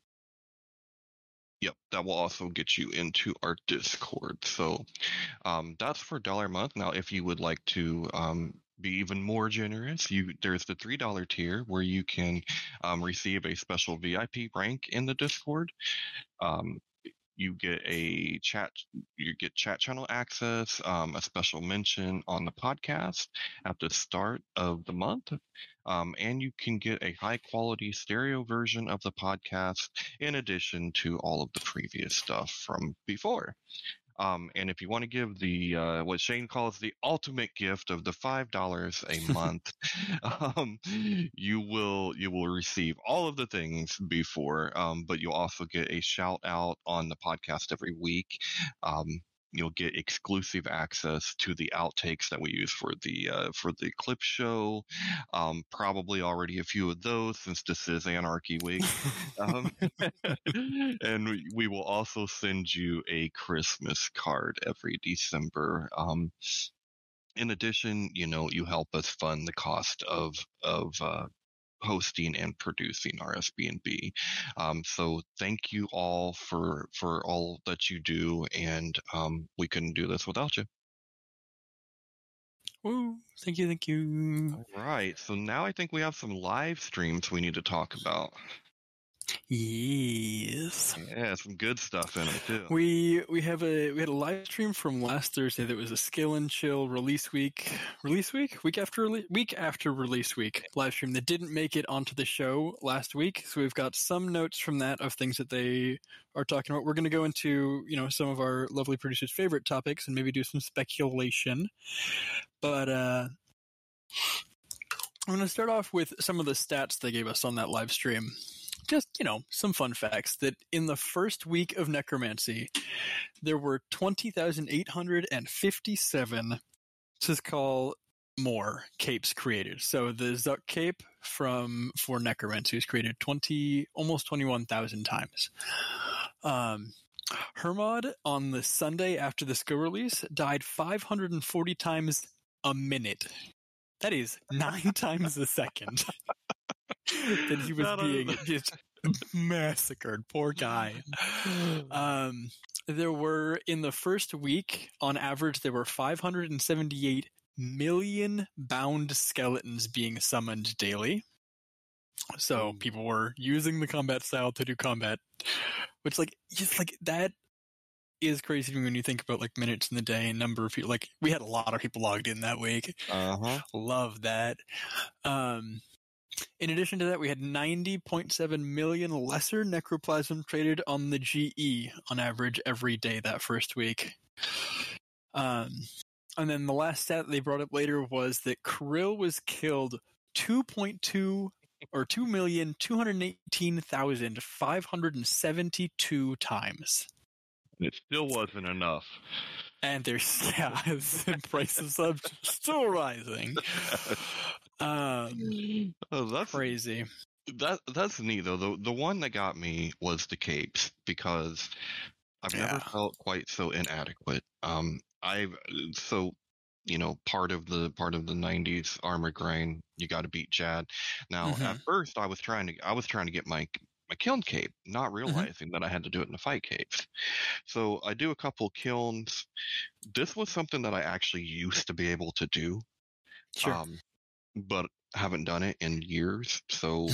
yep, that will also get you into our Discord. So um, that's for a dollar a month. Now, if you would like to um, be even more generous, you there's the three dollar tier where you can um, receive a special V I P rank in the Discord. Um, you get a chat, you get chat channel access, um, a special mention on the podcast at the start of the month, um, and you can get a high quality stereo version of the podcast in addition to all of the previous stuff from before. Um, and if you want to give the uh, what Shane calls the ultimate gift of the five dollars a month, um, you will you will receive all of the things before, um, but you'll also get a shout out on the podcast every week. Um, you'll get exclusive access to the outtakes that we use for the uh, for the clip show. Um, probably already a few of those since this is Anarchy Week. Um, and we, we will also send you a Christmas card every December. Um, in addition, you know, you help us fund the cost of of uh, hosting and producing R S B N B. Um, so thank you all for for all that you do, and um, we couldn't do this without you. Woo! Thank you, thank you. All right, so now I think we have some live streams we need to talk about. Yes. Yeah, some good stuff in it too. We we have a we had a live stream from last Thursday that was a Skill and Chill release week release week week after rele- week after release week live stream that didn't make it onto the show last week. So we've got some notes from that of things that they are talking about. We're going to go into you know some of our lovely producers' favorite topics and maybe do some speculation. But uh, I'm going to start off with some of the stats they gave us on that live stream. Just, you know, some fun facts that in the first week of Necromancy, there were twenty thousand eight hundred fifty-seven, to call more, capes created. So the Zuck cape from for Necromancy was created twenty, almost twenty-one thousand times. Um, Hermod on the Sunday after the skill release died five hundred forty times a minute. That is nine times a second. That he was being just massacred. Poor guy. Um, there were, in the first week, on average, there were five hundred seventy-eight million bound skeletons being summoned daily. So people were using the combat style to do combat, which, like, just like that is crazy to me when you think about like minutes in the day and number of people. Like, we had a lot of people logged in that week. Uh huh. Love that. Um, In addition to that, we had ninety point seven million lesser necroplasm traded on the G E on average every day that first week. Um, and then the last stat they brought up later was that Krill was killed two point two or two million two hundred eighteen thousand five hundred seventy-two times. It still wasn't enough. And there's, yeah, the price of subs still rising. Um, oh, that's crazy. That that's neat though. The the one that got me was the capes because I've Yeah. never felt quite so inadequate. Um, I've so you know part of the part of the nineties armor grind. You got to beat Jad. Now Mhm. at first I was trying to I was trying to get my my kiln cape, not Mm-hmm. realizing that I had to do it in the fight capes. So I do a couple kilns. This was something that I actually used to be able to do. Sure. Um, but haven't done it in years, so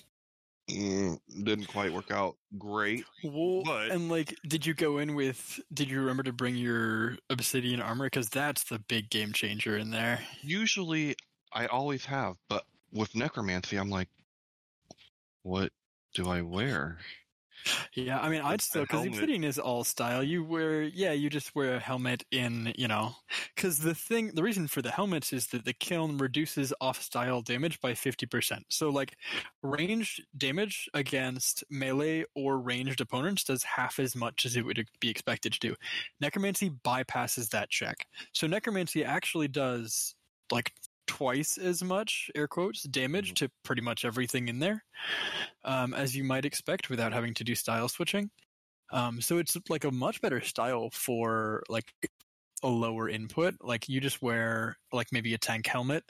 mm, didn't quite work out great. Well, but- and like, did you go in with? Did you remember to bring your obsidian armor? Because that's the big game changer in there. Usually, I always have, but with necromancy, I'm like, what do I wear? Yeah, I mean, I'd With still the because helmet. obsidian is all style. You wear, yeah, you just wear a helmet in, you know, because the thing, the reason for the helmets is that the kiln reduces off-style damage by fifty percent. So, like, ranged damage against melee or ranged opponents does half as much as it would be expected to do. Necromancy bypasses that check. So, necromancy actually does like twice as much, air quotes, damage Mhm. to pretty much everything in there, um, as you might expect without having to do style switching. Um, so it's like a much better style for like a lower input. Like you just wear like maybe a tank helmet,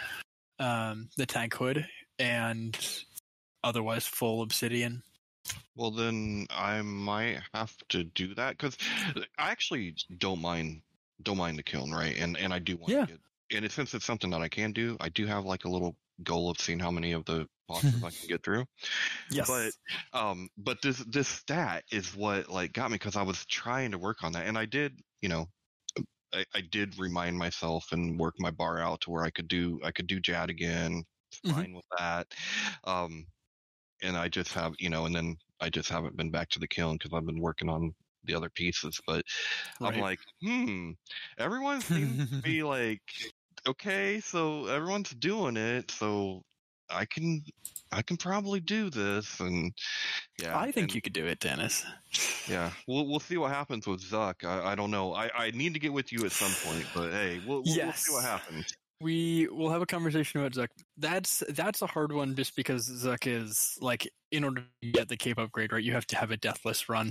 um, the tank hood, and otherwise full obsidian. Well, then I might have to do that because I actually don't mind don't mind the kiln, right? And and I do want Yeah. to get. And it, since it's something that I can do, I do have like a little goal of seeing how many of the bosses I can get through. Yes. But um, but this this stat is what like got me because I was trying to work on that, and I did, you know, I, I did remind myself and work my bar out to where I could do I could do Jad again, Mhm. fine with that. Um, and I just have, you know, and then I just haven't been back to the kiln because I've been working on the other pieces. But I'm Right. like, hmm, everyone seems to be like, okay, so everyone's doing it, so I can I can probably do this, and yeah, I think and, you could do it, Dennis. yeah, we'll we'll see what happens with Zuck. I, I don't know. I, I need to get with you at some point, but hey, we'll we'll, we'll see what Yes. happens. We will have a conversation about Zuck. That's that's a hard one just because Zuck is like, in order to get the cape upgrade, right, you have to have a deathless run.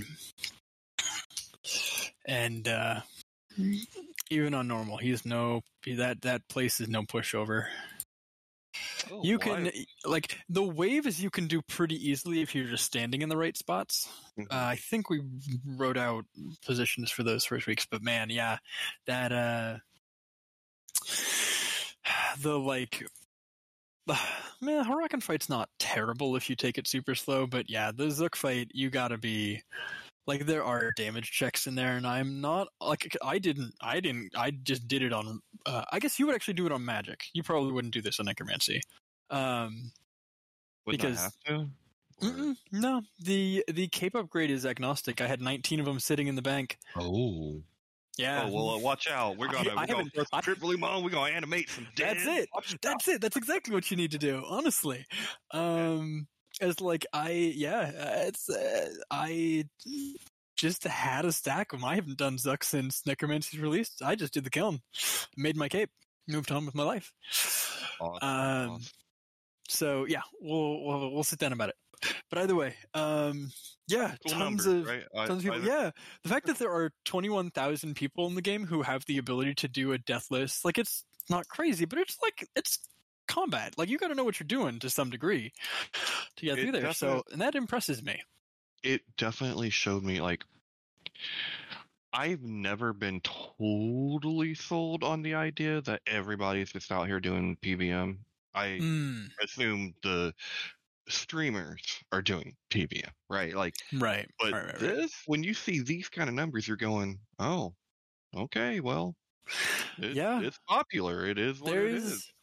And uh even on normal, he's no that that place is no pushover. Oh, You well, can I- like the waves you can do pretty easily if you're just standing in the right spots. Mhm. Uh, I think we wrote out positions for those first weeks, but man, yeah, that uh, the like, man, Huracan fight's not terrible if you take it super slow, but yeah, the Zook fight you gotta be. Like there are damage checks in there, and I'm not like I didn't, I didn't, I just did it on. Uh, I guess you would actually do it on Magic. You probably wouldn't do this on Necromancy, um, Wouldn't because- I have to? Or- mm-mm, no. The the cape upgrade is agnostic. I had nineteen of them sitting in the bank. Oh. Yeah, Oh well, uh, watch out! We're I- gonna I we're gonna haven't- throw some I- triple on. We're gonna animate some. That's dead. it. Watch out. That's it. That's exactly what you need to do. Honestly, um, as like I yeah, uh, it's uh, I just had a stack of them. I haven't done Zuck since Necromancy's released. I just did the kiln, made my cape, moved on with my life. Awesome. Um, Awesome. so yeah, we'll, we'll we'll sit down about it. But either way, um, yeah, Cool tons numbers, of right? I- tons of people. I- Yeah, the fact that there are twenty-one thousand people in the game who have the ability to do a deathless, like it's not crazy, but it's like it's combat. Like you got to know what you're doing to some degree to get It through there. So, definitely- and that impresses me. It definitely showed me like I've never been totally sold on the idea that everybody's just out here doing P V M. I Mm, assume the streamers are doing P V M, right? Like, right. but right, right, right. this, when you see these kind of numbers, you're going, oh, okay, well, it, Yeah. it's popular. It is what There it is is.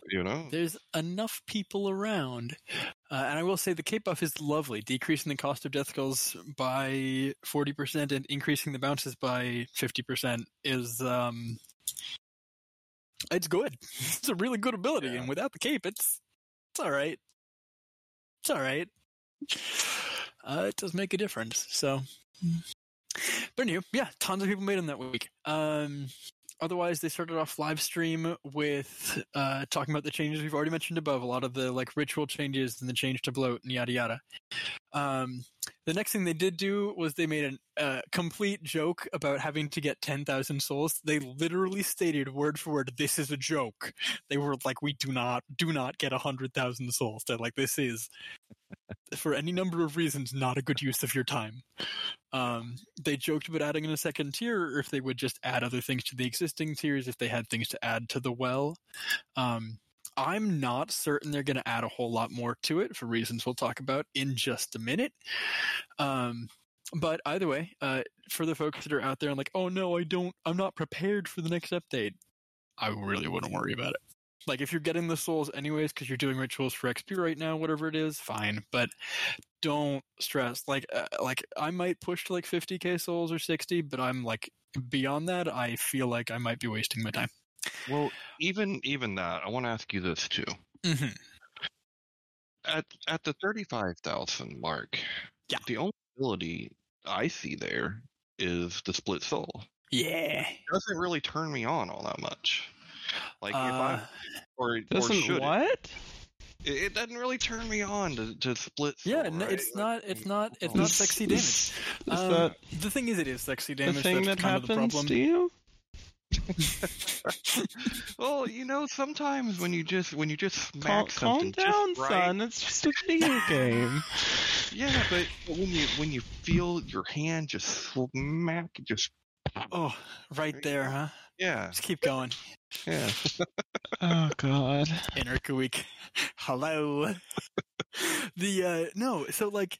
you know. There's enough people around. Uh, and I will say the cape buff is lovely, decreasing the cost of death skulls by forty percent and increasing the bounces by fifty percent is, um, it's good. It's a really good ability, Yeah. and without the cape, it's, it's alright. It's alright. Uh, it does make a difference, so. But anyway, yeah, tons of people made them that week. Um, otherwise, they started off live stream with uh, talking about the changes we've already mentioned above, a lot of the like ritual changes and the change to bloat and yada yada. Um, the next thing they did do was they made a uh, complete joke about having to get ten thousand souls. They literally stated word for word, "This is a joke." They were like, "We do not, do not get one hundred thousand souls." They're like, "This is, for any number of reasons, not a good use of your time." Um, they joked about adding in a second tier, or if they would just add other things to the existing tiers, if they had things to add to the well. Um, I'm not certain they're going to add a whole lot more to it for reasons we'll talk about in just a minute. Um, but either way, uh, for the folks that are out there and like, oh no, I don't, I'm not prepared for the next update, I really wouldn't worry about it. Like, if you're getting the souls anyways because you're doing rituals for X P right now, whatever it is, fine. But don't stress. Like, uh, like I might push to like fifty k souls or sixty, but I'm like, beyond that, I feel like I might be wasting my time. Well, even even that, I want to ask you this too. Mm-hmm. At at the thirty-five thousand mark, Yeah. the only ability I see there is the split soul. Yeah. It doesn't really turn me on all that much. Like, if Uh, I or, or Doesn't should what? it? It it doesn't really turn me on to, to split soul. yeah, no, right? it's Like, not. It's not. It's oh. not sexy damage. Is Um, that the thing is, it is sexy the damage. thing That's that kind of the happens problem. to you? Well, you know, sometimes when you just when you just Calm, smack calm something down, just right, son. It's just a video game. yeah, but when you when you feel your hand just smack, just Oh, right there, huh? yeah, Just keep going. yeah. Oh God. Anarcha Week. Hello. the uh no, so like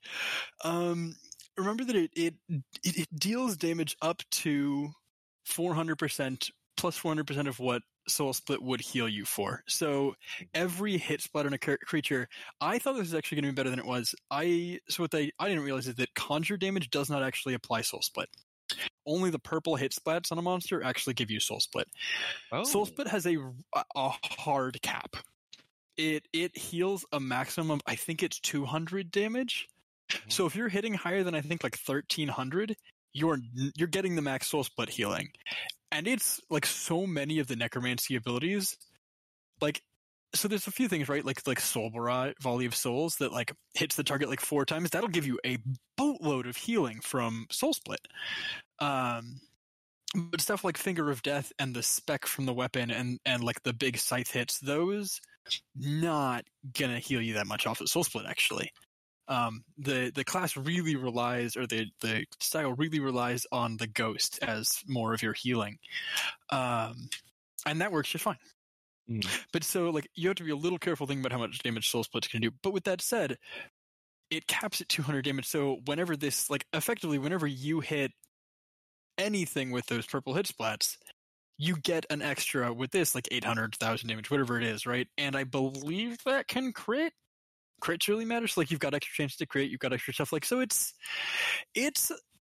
um remember that it it it, it deals damage up to four hundred percent plus four hundred percent of what Soul Split would heal you for. So every hit splat on a cr- creature, I thought this was actually going to be better than it was. I so what they I didn't realize is that conjure damage does not actually apply Soul Split. Only the purple hit splats on a monster actually give you Soul Split. Oh, Soul Split has a, a hard cap. It it heals a maximum, I think it's two hundred damage. So if you're hitting higher than I think like thirteen hundred, you're you're getting the max Soul Split healing. And it's like so many of the necromancy abilities, like, so there's a few things, right? Like like Soul Barrage, Volley of Souls, that like hits the target like four times. That'll give you a boatload of healing from Soul Split. Um, but stuff like Finger of Death and the spec from the weapon and, and like the big scythe hits, those not gonna heal you that much off of Soul Split, actually. Um, the, the class really relies, or the, the style really relies on the ghost as more of your healing. Um, and that works just fine. Mm. But so, like, you have to be a little careful thinking about how much damage Soul Split's can do. But with that said, it caps at two hundred damage, so whenever this, like, effectively, whenever you hit anything with those purple hit splats, you get an extra with this, like eight hundred thousand damage, whatever it is, right? And I believe that can crit. Crits really matters. Like, you've got extra chances to crit, you've got extra stuff. Like, so it's it's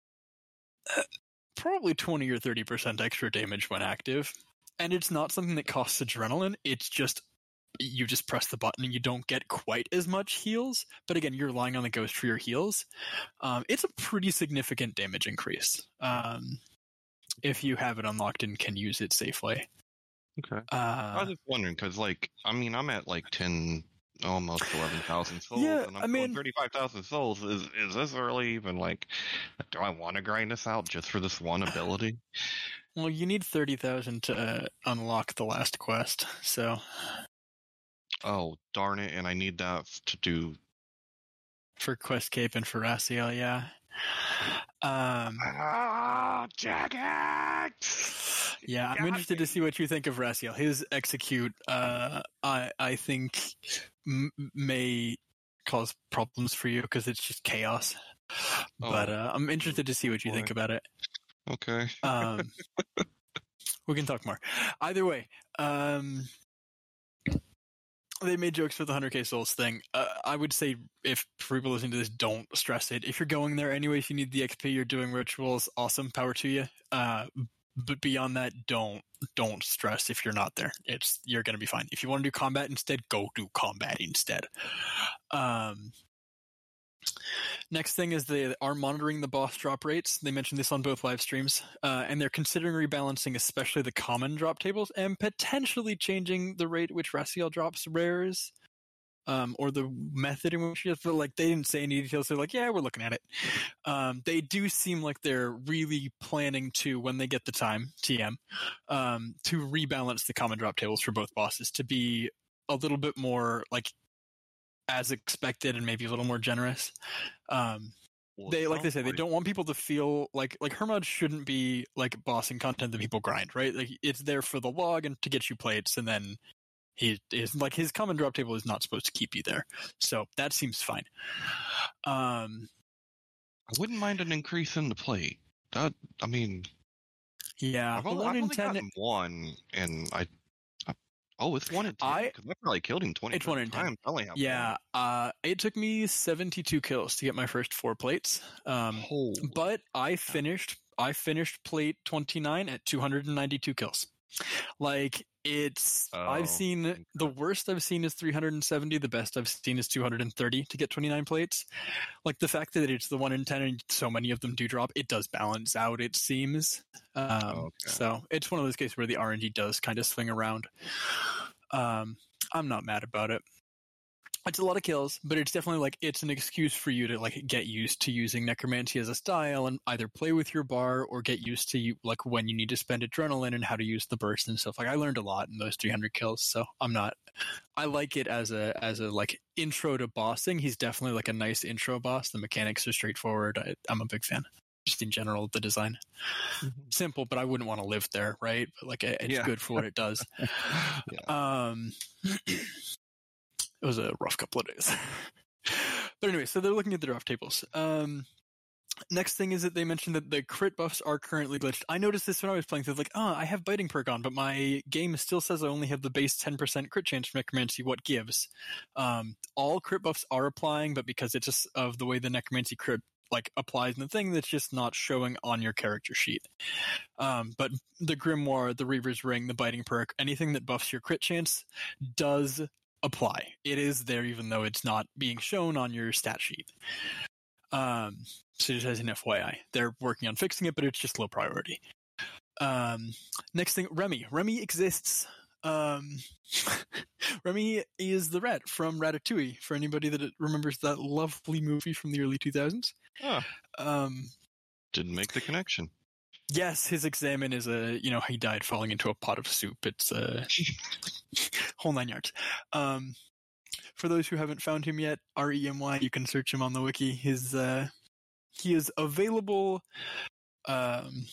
uh, probably twenty or thirty percent extra damage when active. And it's not something that costs adrenaline. It's just, you just press the button and you don't get quite as much heals. But again, you're relying on the ghost for your heals. Um, it's a pretty significant damage increase. Um, if you have it unlocked and can use it safely. Okay. I Uh, was just wondering because, like, I mean, I'm at like ten, almost eleven thousand souls, Yeah, and I'm I mean- thirty-five thousand souls. Is is this really even like? Do I want to grind this out just for this one ability? well, you need thirty thousand to uh, unlock the last quest. So, Oh, darn it! And I need that f- to do. for Quest Cape and for Raziel, yeah. Um, Ah, Jagex! yeah, I'm got interested to see what you think of Raziel. His execute, uh, I I think m- may cause problems for you because it's just chaos. But Oh, uh, I'm interested to see what you boy. think about it. Okay. Um, we can talk more. Either way, um, they made jokes with the one hundred K souls thing. Uh, I would say if people listening to this, don't stress it. If you're going there anyway, if you need the X P, you're doing rituals, awesome, power to you. Uh, but beyond that, don't don't stress if you're not there. It's you're going to be fine. If you want to do combat instead, go do combat instead. Um, next thing is they are monitoring the boss drop rates. They mentioned this on both live streams, uh, and they're considering rebalancing especially the common drop tables and potentially changing the rate at which Raziel drops rares, um, or the method in which she does. But like they didn't say any details. They're like, yeah, we're looking at it. Um, they do seem like they're really planning to, when they get the time, T M, um, to rebalance the common drop tables for both bosses to be a little bit more like as expected and maybe a little more generous. Um, Well, they it like they sounds say they don't want people to feel like like Hermod shouldn't be like bossing content that people grind, right? Like it's there for the log and to get you plates, and then he is like his common drop table is not supposed to keep you there, so that seems fine. Um, I wouldn't mind an increase in the plate. That I mean, yeah, I've the only, one I've in only ten. gotten one, and I, I oh, it's one in ten. I- Because I probably killed him twenty It's one in ten. times. I only have Yeah, uh, it took me seventy-two kills to get my first four plates. Um, one. Holy but I finished I finished plate twenty-nine at two hundred ninety-two kills. Like it's Oh, I've seen okay. the worst I've seen is three hundred seventy, the best I've seen is two hundred thirty to get twenty-nine plates. Like the fact that it's the one in ten and so many of them do drop, it does balance out, it seems. Um, Okay. So it's one of those cases where the R N G does kind of swing around. Um, I'm not mad about it. It's a lot of kills, but it's definitely like it's an excuse for you to like get used to using necromancy as a style and either play with your bar or get used to you, like when you need to spend adrenaline and how to use the burst and stuff. Like I learned a lot in those three hundred kills, so I'm not. I like it as a as a like intro to bossing. He's definitely like a nice intro boss. The mechanics are straightforward. I, I'm a big fan. Just in general, the design simple, but I wouldn't want to live there, right? But like it, it's Yeah. good for what it does. Um. It was a rough couple of days. But anyway, so they're looking at the draft tables. Um, next thing is that they mentioned that the crit buffs are currently glitched. I noticed this when I was playing. So I was like, oh, I have biting perk on, but my game still says I only have the base ten percent crit chance from Necromancy. What gives? Um, all crit buffs are applying, but because it's just of the way the Necromancy crit like applies in the thing, that's just not showing on your character sheet. Um, but the Grimoire, the Reaver's Ring, the biting perk, anything that buffs your crit chance does apply. It is there even though it's not being shown on your stat sheet. Um, so just as an F Y I, they're working on fixing it, but it's just low priority. Um, next thing, Remy. Remy exists. Um, Remy is the rat from Ratatouille, for anybody that remembers that lovely movie from the early two thousands. Oh, Um, didn't make the connection. yes, his examine is a, you know, he died falling into a pot of soup. It's a whole nine yards. Um, for those who haven't found him yet, R E M Y, you can search him on the wiki. His, uh, he is available, um,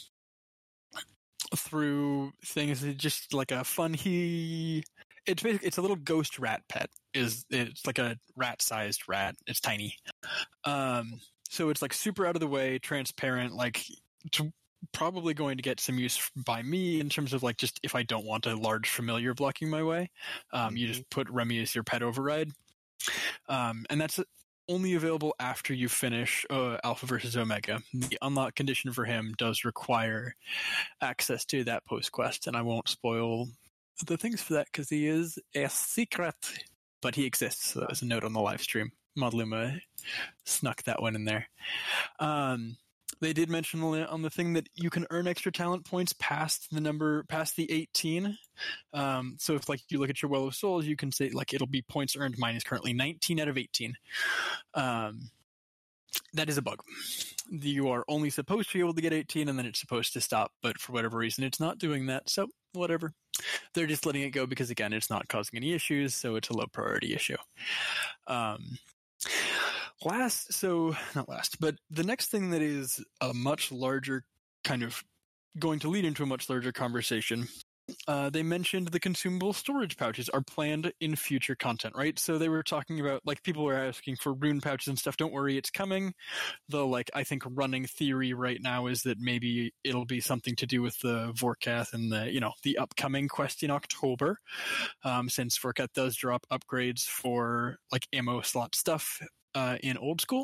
through things just like a fun, he, it's basically, it's a little ghost rat pet. Is it's like a rat-sized rat. It's tiny. Um, so it's like super out of the way, transparent, like it's probably going to get some use by me in terms of like just if I don't want a large familiar blocking my way. Um, you just put Remy as your pet override. Um, and that's only available after you finish uh, Alpha versus Omega. The unlock condition for him does require access to that post quest, and I won't spoil the things for that because he is a secret, but he exists. So that was a note on the live stream. Modluma snuck that one in there. Um, they did mention on the thing that you can earn extra talent points past the number, past the eighteen. Um, so if like you look at your Well of Souls, you can say like it'll be points earned. Mine is currently nineteen out of eighteen. Um, that is a bug. You are only supposed to be able to get eighteen and then it's supposed to stop, but for whatever reason it's not doing that, so whatever. They're just letting it go because again it's not causing any issues, so it's a low priority issue. Um, last, so not last, but the next thing that is a much larger kind of going to lead into a much larger conversation uh, they mentioned the consumable storage pouches are planned in future content, right? So they were talking about, like, people were asking for rune pouches and stuff. Don't worry, it's coming. Though, like, I think running theory right now is that maybe it'll be something to do with the Vorkath and the, you know, the upcoming quest in October, um, since Vorkath does drop upgrades for, like, ammo slot stuff uh, in Old School.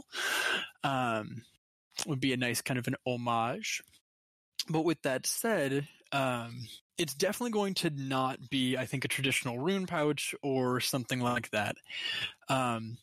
Um, would be a nice kind of an homage. But with that said, um, it's definitely going to not be, I think, a traditional rune pouch or something like that. Um,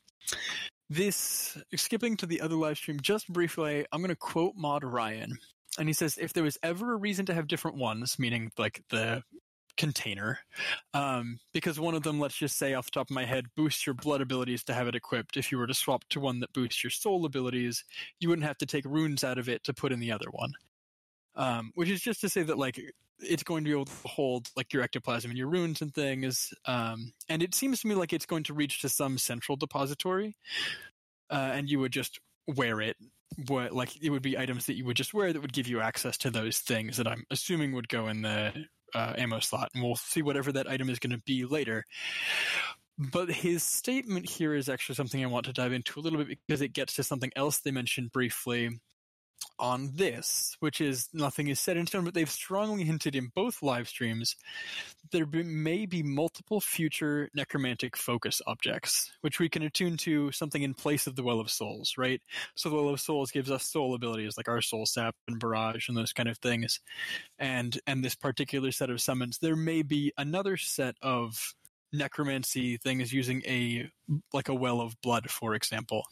this, skipping to the other live stream just briefly, I'm going to quote Mod Ryan. And he says, if there was ever a reason to have different ones, meaning like the container, um, because one of them, let's just say off the top of my head, boosts your blood abilities to have it equipped. If you were to swap to one that boosts your soul abilities, you wouldn't have to take runes out of it to put in the other one. Um, which is just to say that, like, it's going to be able to hold, like, your ectoplasm and your runes and things. Um, and it seems to me like it's going to reach to some central depository, uh, and you would just wear it. What, like, it would be items that you would just wear that would give you access to those things that I'm assuming would go in the uh, ammo slot. And we'll see whatever that item is going to be later. But his statement here is actually something I want to dive into a little bit because it gets to something else they mentioned briefly on this, which is nothing is set in stone, but they've strongly hinted in both live streams there be, may be multiple future necromantic focus objects, which we can attune to something in place of the Well of Souls, right? So the Well of Souls gives us soul abilities like our Soul Sap and Barrage and those kind of things. And and this particular set of summons, there may be another set of necromancy things using a like a Well of Blood, for example.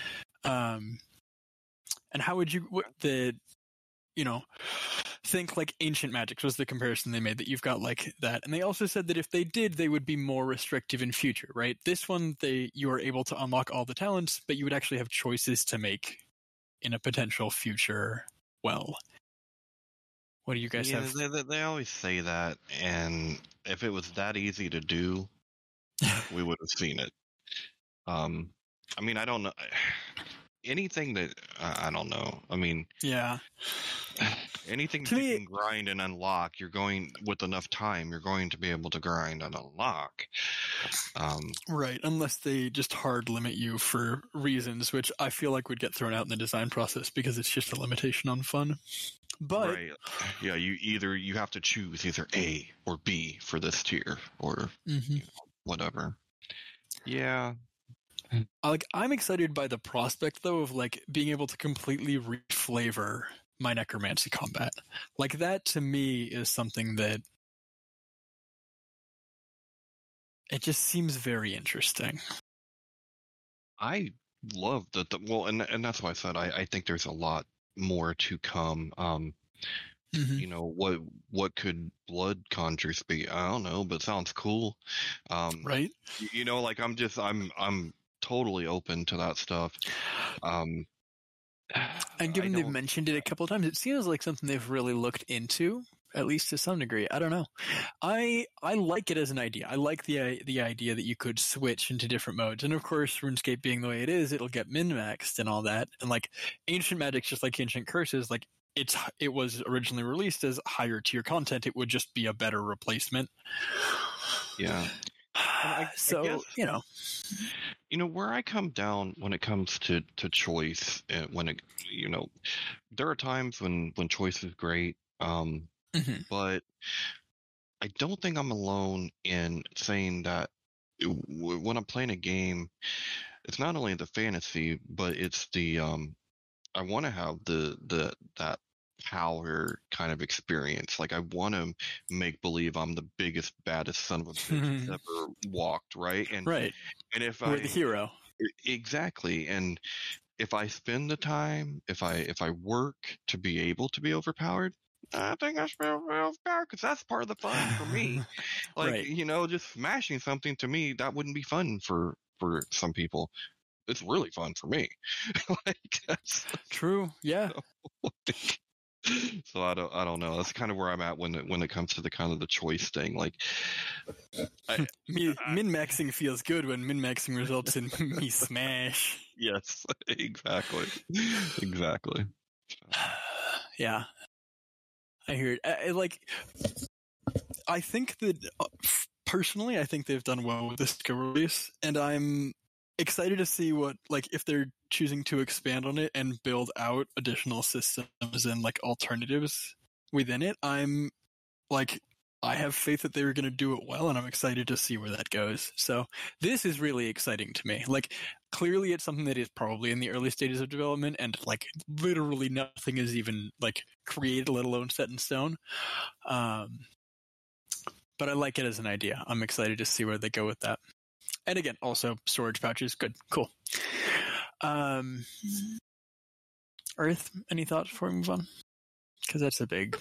Um And how would you, what the, you know, think like Ancient Magics was the comparison they made, that you've got like that. And they also said that if they did, they would be more restrictive in future, right? This one, they you are able to unlock all the talents, but you would actually have choices to make in a potential future well. What do you guys yeah, have? They, they, they always say that, and if it was that easy to do, we would have seen it. Um, I mean, I don't know. Anything that, uh, I don't know. I mean, yeah. Anything To that me- you can grind and unlock, you're going, with enough time, you're going to be able to grind and unlock. Um, Right, unless they just hard limit you for reasons, which I feel like would get thrown out in the design process because it's just a limitation on fun. But right. Yeah, you either, you have to choose either A or B for this tier, or Mhm. you know, whatever. Yeah. like I'm excited by the prospect though of like being able to completely reflavor my necromancy combat. Like that to me is something that it just seems very interesting. I love that. The, well, and and that's why I said I, I think there's a lot more to come. Um, Mhm. you know, what what could blood conjures be? I don't know, but it sounds cool. Um, Right? y- you know, like I'm just I'm I'm totally open to that stuff. Um, And given I they've don't- mentioned it a couple of times, it seems like something they've really looked into, at least to some degree. I don't know. I I like it as an idea. I like the i- the idea that you could switch into different modes. And of course, RuneScape being the way it is, it'll get min-maxed and all that. And like Ancient Magic's just like Ancient Curses, like it's it was originally released as higher tier content. It would just be a better replacement. yeah. I- I so, guess- you know. You know, where I come down when it comes to, to choice, uh, when it, you know, there are times when, when choice is great, um, Mhm. but I don't think I'm alone in saying that w- when I'm playing a game, it's not only the fantasy, but it's the, um, I want to have the, the, that power kind of experience. Like I want to make believe I'm the biggest, baddest son of a bitch that's ever walked, right? And, Right. and if We're I, the hero. exactly. And if I spend the time, if I if I work to be able to be overpowered, I think I should be overpowered because that's part of the fun for me. Like Right. you know, just smashing something to me that wouldn't be fun for for some people. It's really fun for me. like that's, True. Yeah. so I don't I don't know. That's kind of where I'm at when it when it comes to the kind of the choice thing. Like I, Me, min-maxing feels good when min-maxing results in me smash. yes, exactly, exactly. Yeah, I hear it. I, I like I think that uh, personally, I think they've done well with this skill release, and I'm excited to see what, like, if they're choosing to expand on it and build out additional systems and like alternatives within it. I'm like, I have faith that they're going to do it well, and I'm excited to see where that goes. So this is really exciting to me. Like, clearly it's something that is probably in the early stages of development, and like literally nothing is even like created, let alone set in stone. Um, but I like it as an idea. I'm excited to see where they go with that. And again, also storage pouches. Good. Cool. Um, Earth, any thoughts before we move on? Because that's a big...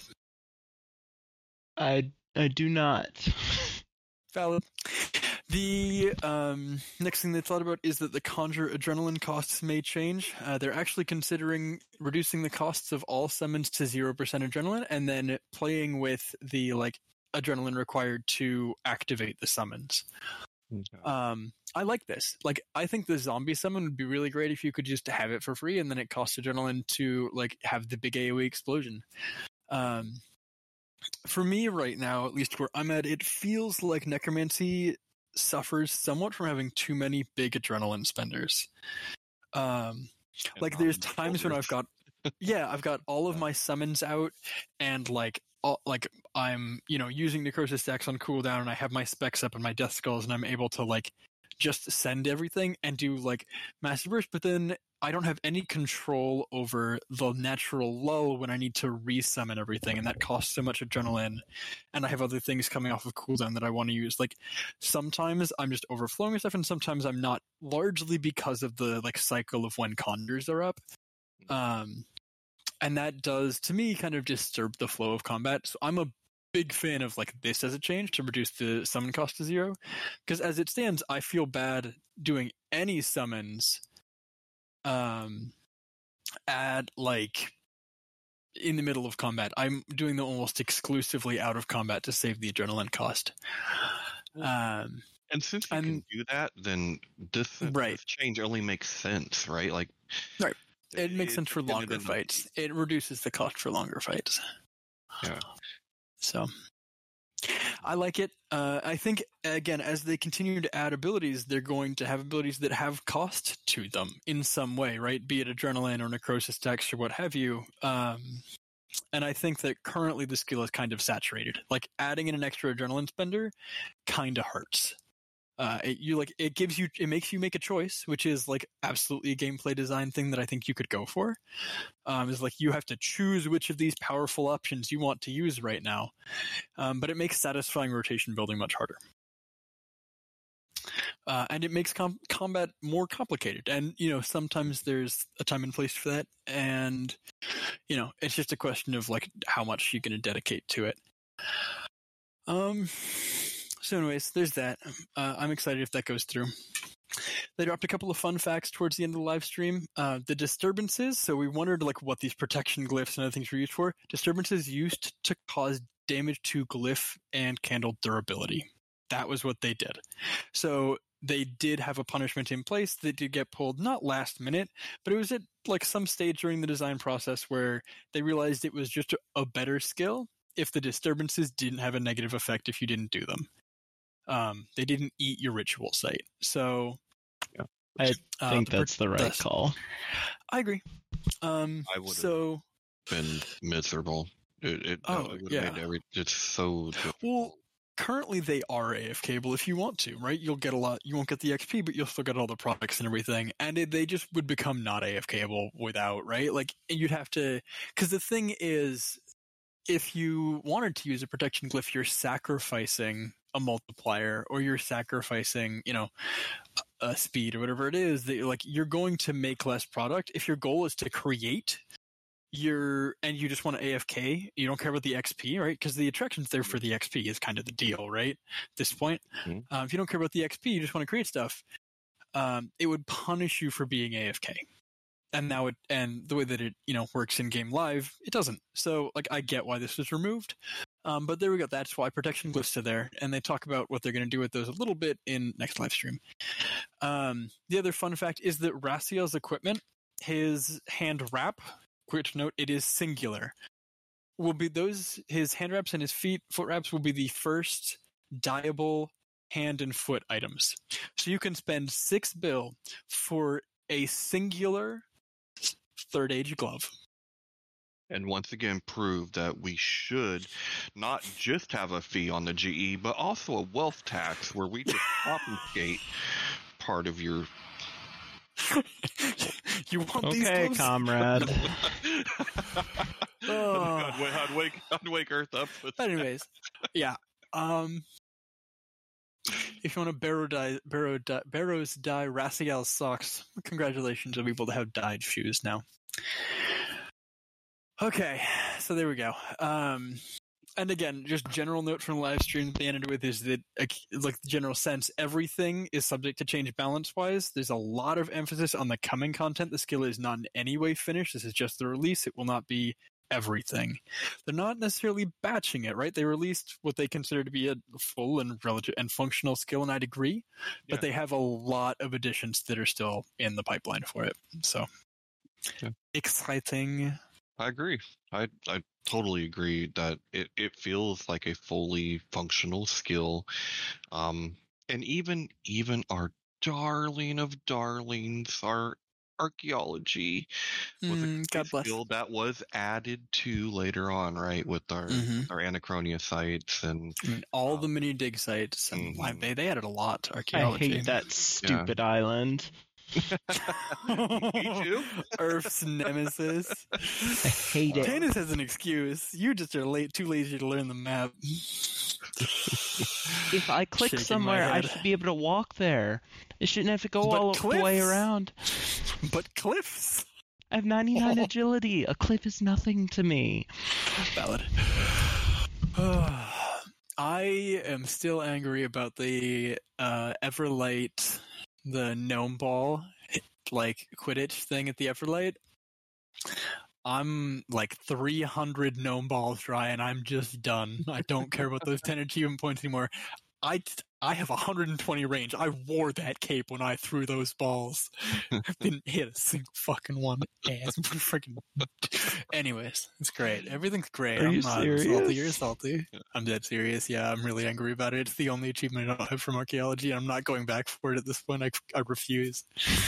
I I do not. Valid. The um, next thing they thought about is that the Conjure adrenaline costs may change. Uh, they're actually considering reducing the costs of all summons to zero percent adrenaline, and then playing with the like adrenaline required to activate the summons. Okay. Um, I like this. Like, I think the zombie summon would be really great if you could just have it for free, and then it costs adrenaline to like have the big AoE explosion. Um, for me right now, at least where I'm at, it feels like Necromancy suffers somewhat from having too many big adrenaline spenders. Um, like there's times when I've got, yeah, I've got all of my summons out, and like, all, like I'm, you know, using Necrosis stacks on cooldown, and I have my specs up and my Death Skulls, and I'm able to like just send everything and do like massive burst, but then I don't have any control over the natural lull when I need to resummon everything, and that costs so much adrenaline, and I have other things coming off of cooldown that I want to use. Like sometimes I'm just overflowing with stuff, and sometimes I'm not, largely because of the like cycle of when conjures are up. Um, and that does to me kind of disturb the flow of combat. So I'm a big fan of like this as a change to reduce the summon cost to zero, because as it stands, I feel bad doing any summons um at like in the middle of combat. I'm doing them almost exclusively out of combat to save the adrenaline cost. Um and since you and, can do that, then this, right. this change only makes sense, right? Like, right. It makes it, sense for longer fights. It reduces the cost for longer fights. Yeah. So I like it. Uh, I think, again, as they continue to add abilities, they're going to have abilities that have cost to them in some way, right? Be it adrenaline or necrosis stacks or what have you. Um, and I think that currently the skill is kind of saturated. Like adding in an extra adrenaline spender kind of hurts. Uh, it, you like it gives you it makes you make a choice, which is like absolutely a gameplay design thing that I think you could go for. Um, is like you have to choose which of these powerful options you want to use right now, um, but it makes satisfying rotation building much harder, uh, and it makes com- combat more complicated. And you know sometimes there's a time and place for that, and you know it's just a question of like how much you're going to dedicate to it. Um. So anyways, there's that. Uh, I'm excited if that goes through. They dropped a couple of fun facts towards the end of the live stream. Uh, the disturbances, so we wondered like what these protection glyphs and other things were used for. Disturbances used to cause damage to glyph and candle durability. That was what they did. So they did have a punishment in place that did get pulled, not last minute, but it was at like some stage during the design process where they realized it was just a better skill if the disturbances didn't have a negative effect if you didn't do them. Um, they didn't eat your ritual site. So yeah. I uh, think the, that's the right the, call. I agree. Um, I would have so, been miserable. It, it, oh, it yeah. Made every, it's so difficult. Well, currently they are A F K-able if you want to, right? You'll get a lot, you won't get the X P, but you'll still get all the products and everything. And it, they just would become not A F K-able without, right? Like, you'd have to, because the thing is, if you wanted to use a protection glyph, you're sacrificing a multiplier, or you're sacrificing, you know, a speed or whatever it is that you're like, you're going to make less product. If your goal is to create your, and you just want to A F K, you don't care about the X P, right? Because the attraction's there for the X P is kind of the deal, right? At this point, mm-hmm. uh, if you don't care about the X P, you just want to create stuff. Um, it would punish you for being A F K. And now it, and the way that it, you know, works in game live, it doesn't. So, like, I get why this was removed. Um, but there we go. That's why protection glyphs are there. And they talk about what they're going to do with those a little bit in next live stream. Um, the other fun fact is that Raciel's equipment, his hand wrap, quick note, it is singular. will be those his hand wraps and his feet foot wraps will be the first dyeable hand and foot items. So you can spend six bill for a singular third age glove. And once again prove that we should not just have a fee on the G E, but also a wealth tax where we just confiscate part of your. You want these Okay, gloves? comrade. Oh. I'd, wake, I'd, wake, I'd wake Earth up with that. Anyways, yeah. Um, if you want to Barrow dye, Barrow dye, Barrows dye Raciel socks, congratulations, you'll be able to have dyed shoes now. Okay, so there we go. Um, and again, just general note from the live stream that they ended with is that, like, the general sense, everything is subject to change balance-wise. There's a lot of emphasis on the coming content. The skill is not in any way finished. This is just the release. It will not be everything. They're not necessarily batching it, right? They released what they consider to be a full and relative and functional skill, and I'd agree. But Yeah. they have a lot of additions that are still in the pipeline for it. So, Yeah. exciting. I agree. I I totally agree that it, it feels like a fully functional skill. Um, and even even our darling of darlings, our archaeology, was a Mm, God bless. skill that was added to later on, right? With our Mhm. our Anachronia sites and I mean, all Um, the mini dig sites, and mhm. they they added a lot to I archaeology. hate that stupid island. Me too. Earth's nemesis. I hate it. Candace has an excuse. You just are late, too lazy to learn the map. If I click Shaking my somewhere, I head. should be able to walk there. I shouldn't have to go But all the way cliffs. around. But cliffs. I have ninety-nine Oh. agility. A cliff is nothing to me. Valid. I am still angry about the uh, Everlight, the gnome ball, like Quidditch thing at the Everlight. I'm like three hundred gnome balls dry, and I'm just done. I don't care about those ten achievement points anymore. I, I have one hundred twenty range. I wore that cape when I threw those balls. Didn't hit a single fucking one. Ass. Freaking. Anyways, it's great. Everything's great. Are I'm you not serious? salty. You're salty. I'm dead serious. Yeah, I'm really angry about it. It's the only achievement I don't have from archaeology. I'm not going back for it at this point. I, I refuse.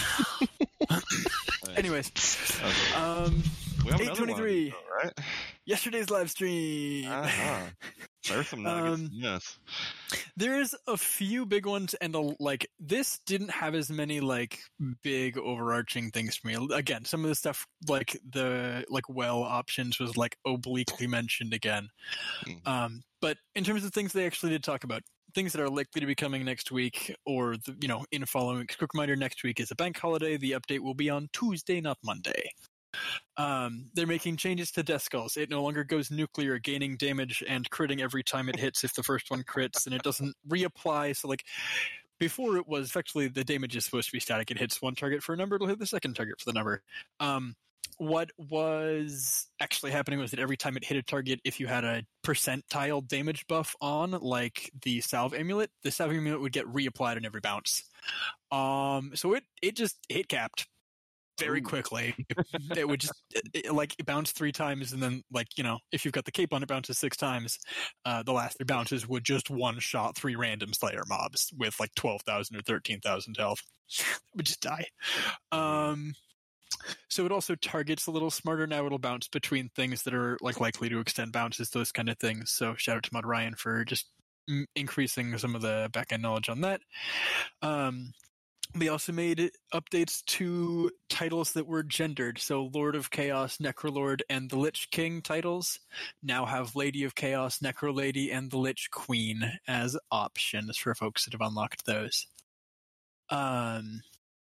Anyways, Okay. um, We have eight another one, twenty-three. though, right? yesterday's live stream. Uh-huh. There's some nuggets. Um, yes. There's a few big ones, and a, like this didn't have as many like big overarching things for me. Again, some of the stuff like the like well options was like obliquely mentioned again. Mhm. Um, but in terms of things they actually did talk about, things that are likely to be coming next week, or the, you know, in following. Quick reminder: next week is a bank holiday. The update will be on Tuesday, not Monday. Um, they're making changes to Death Skulls. It no longer goes nuclear, gaining damage and critting every time it hits if the first one crits, and it doesn't reapply. So, like, before it was effectively the damage is supposed to be static. It hits one target for a number, it'll hit the second target for the number. Um, what was actually happening was that every time it hit a target, if you had a percentile damage buff on, like the Salve Amulet, the Salve Amulet would get reapplied on every bounce. Um, so it, it just hit capped very Ooh. quickly. It, it would just it, it, like it bounced three times, and then like you know, if you've got the cape on, it bounces six times. Uh, the last three bounces would just one shot three random Slayer mobs with like twelve thousand or thirteen thousand health. It would just die. Um, so it also targets a little smarter now. It'll bounce between things that are like likely to extend bounces, those kind of things. So shout out to Mud Ryan for just mm, increasing some of the back end knowledge on that. Um, They also made updates to titles that were gendered. So Lord of Chaos, Necrolord, and the Lich King titles now have Lady of Chaos, Necrolady, and the Lich Queen as options for folks that have unlocked those. Um,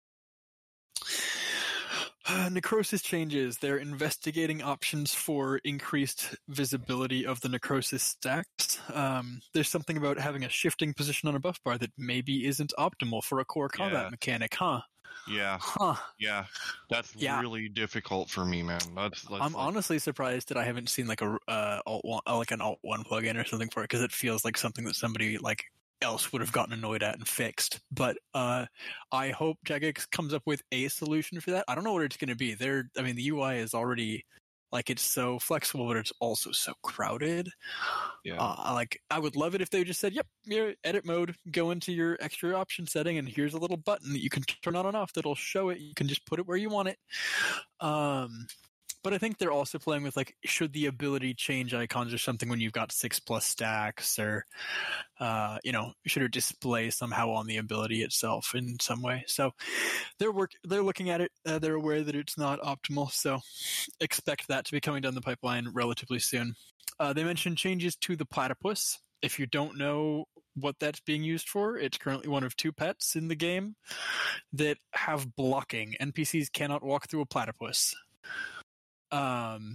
uh, Necrosis changes. They're investigating options for increased visibility of the Necrosis stacks. Um, there's something about having a shifting position on a buff bar that maybe isn't optimal for a core combat Yeah. mechanic, huh? Yeah. Huh. Yeah. That's Yeah. really difficult for me, man. That's, that's I'm like, honestly surprised that I haven't seen like a uh, alt one, uh, like an alt one plugin or something for it, because it feels like something that somebody like else would have gotten annoyed at and fixed. But uh, I hope Jagex comes up with a solution for that. I don't know what it's going to be. They're, I mean, the U I is already Like, it's so flexible, but it's also so crowded. Yeah. Uh, like, I would love it if they just said, yep, your edit mode, go into your extra option setting, and here's a little button that you can turn on and off that'll show it. You can just put it where you want it. Um, but I think they're also playing with, like, should the ability change icons or something when you've got six plus stacks, or, uh, you know, should it display somehow on the ability itself in some way? So they're work, they're looking at it. Uh, they're aware that it's not optimal. So expect that to be coming down the pipeline relatively soon. Uh, they mentioned changes to the platypus. If you don't know what that's being used for, it's currently one of two pets in the game that have blocking. N P Cs cannot walk through a platypus. Um,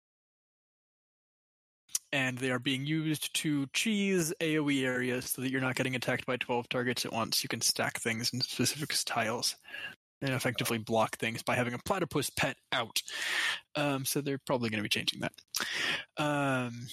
and they are being used to cheese AoE areas so that you're not getting attacked by twelve targets at once. You can stack things in specific tiles and effectively block things by having a platypus pet out. Um, so they're probably going to be changing that. Um,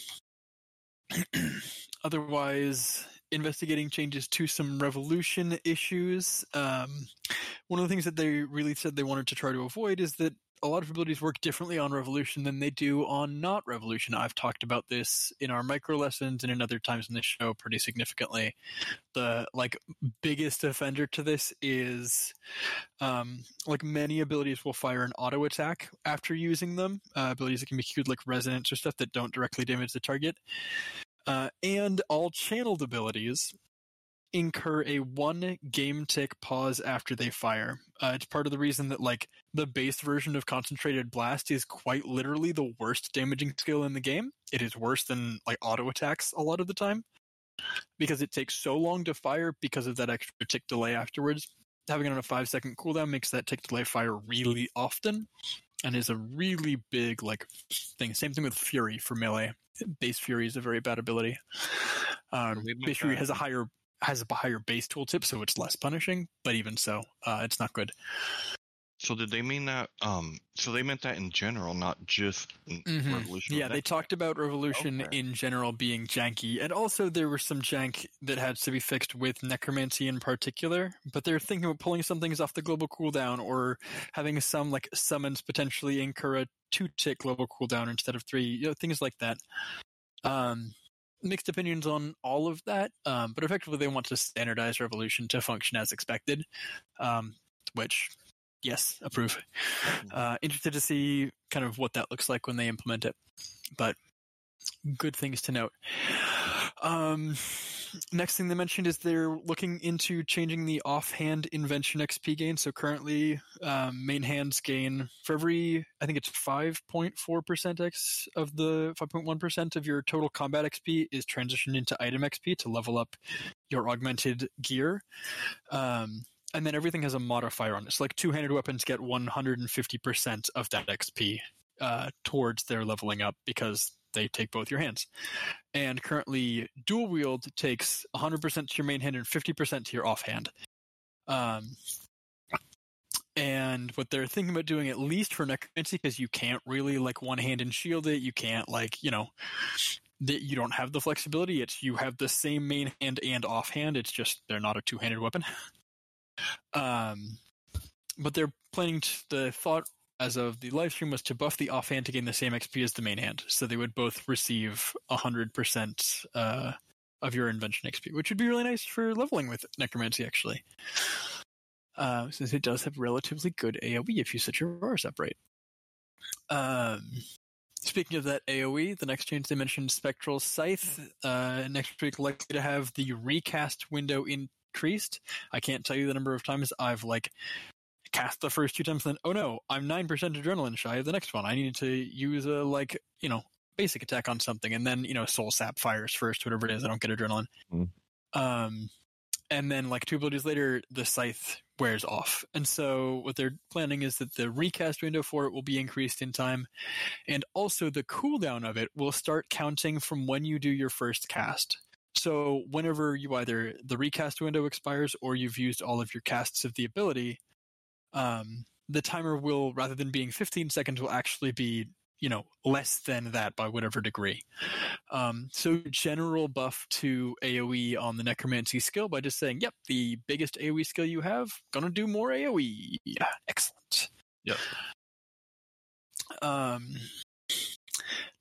otherwise, investigating changes to some Revolution issues. Um, one of the things that they really said they wanted to try to avoid is that a lot of abilities work differently on Revolution than they do on not Revolution. I've talked about this in our micro lessons and in other times in the show pretty significantly. The like biggest offender to this is um, like many abilities will fire an auto attack after using them. Uh, abilities that can be queued like Resonance or stuff that don't directly damage the target. Uh, and all channeled abilities incur a one game tick pause after they fire. Uh, it's part of the reason that like the base version of Concentrated Blast is quite literally the worst damaging skill in the game. It is worse than like auto attacks a lot of the time because it takes so long to fire because of that extra tick delay afterwards. Having it on a five second cooldown makes that tick delay fire really often and is a really big like thing. Same thing with Fury for melee. Base Fury is a very bad ability. Um, base Fury has a higher has a higher base tooltip, so it's less punishing, but even so, uh, it's not good. So did they mean that, um, so they meant that in general, not just mm-hmm. Revolution? Yeah, they talked about Revolution okay. in general being janky, and also there was some jank that had to be fixed with Necromancy in particular, but they're thinking about pulling some things off the global cooldown, or having some, like, summons potentially incur a two-tick global cooldown instead of three, you know, things like that. Um... Mixed opinions on all of that, um, but effectively they want to standardize Revolution to function as expected, um, which, yes, approve. Uh, interested to see kind of what that looks like when they implement it, but good things to note. Um, next thing they mentioned is they're looking into changing the offhand invention X P gain. So currently, um, main hands gain for every, I think it's five point four percent X of the five point one percent of your total combat X P is transitioned into item X P to level up your augmented gear. Um, and then everything has a modifier on it. So like two-handed weapons get one hundred fifty percent of that X P uh, towards their leveling up because they take both your hands. And currently, dual wield takes one hundred percent to your main hand and fifty percent to your offhand. Um, and what they're thinking about doing, at least for Necromancy, because you can't really like one hand and shield it, you can't like, you know, that you don't have the flexibility. It's you have the same main hand and offhand. It's just they're not a two-handed weapon. um, but they're planning to, the thought as of the live stream was to buff the offhand to gain the same X P as the main hand. So they would both receive one hundred percent uh, of your invention X P, which would be really nice for leveling with Necromancy, actually. Uh, since it does have relatively good AoE if you set your bars up right. Um, speaking of that AoE, the next change they mentioned, Spectral Scythe. Uh, next week, likely to have the recast window increased. I can't tell you the number of times I've, like, cast the first two times, then, oh no, I'm nine percent adrenaline shy of the next one. I needed to use a, like, you know, basic attack on something, and then, you know, Soul Sap fires first, whatever it is, I don't get adrenaline. Mm. Um, and then, like, two abilities later, the Scythe wears off. And so what they're planning is that the recast window for it will be increased in time, and also the cooldown of it will start counting from when you do your first cast. So whenever you either, the recast window expires, or you've used all of your casts of the ability, um, the timer will, rather than being fifteen seconds, will actually be, you know, less than that by whatever degree. Um, so general buff to AoE on the Necromancy skill by just saying, yep, the biggest AoE skill you have, gonna do more AoE. Excellent. Yep. Um,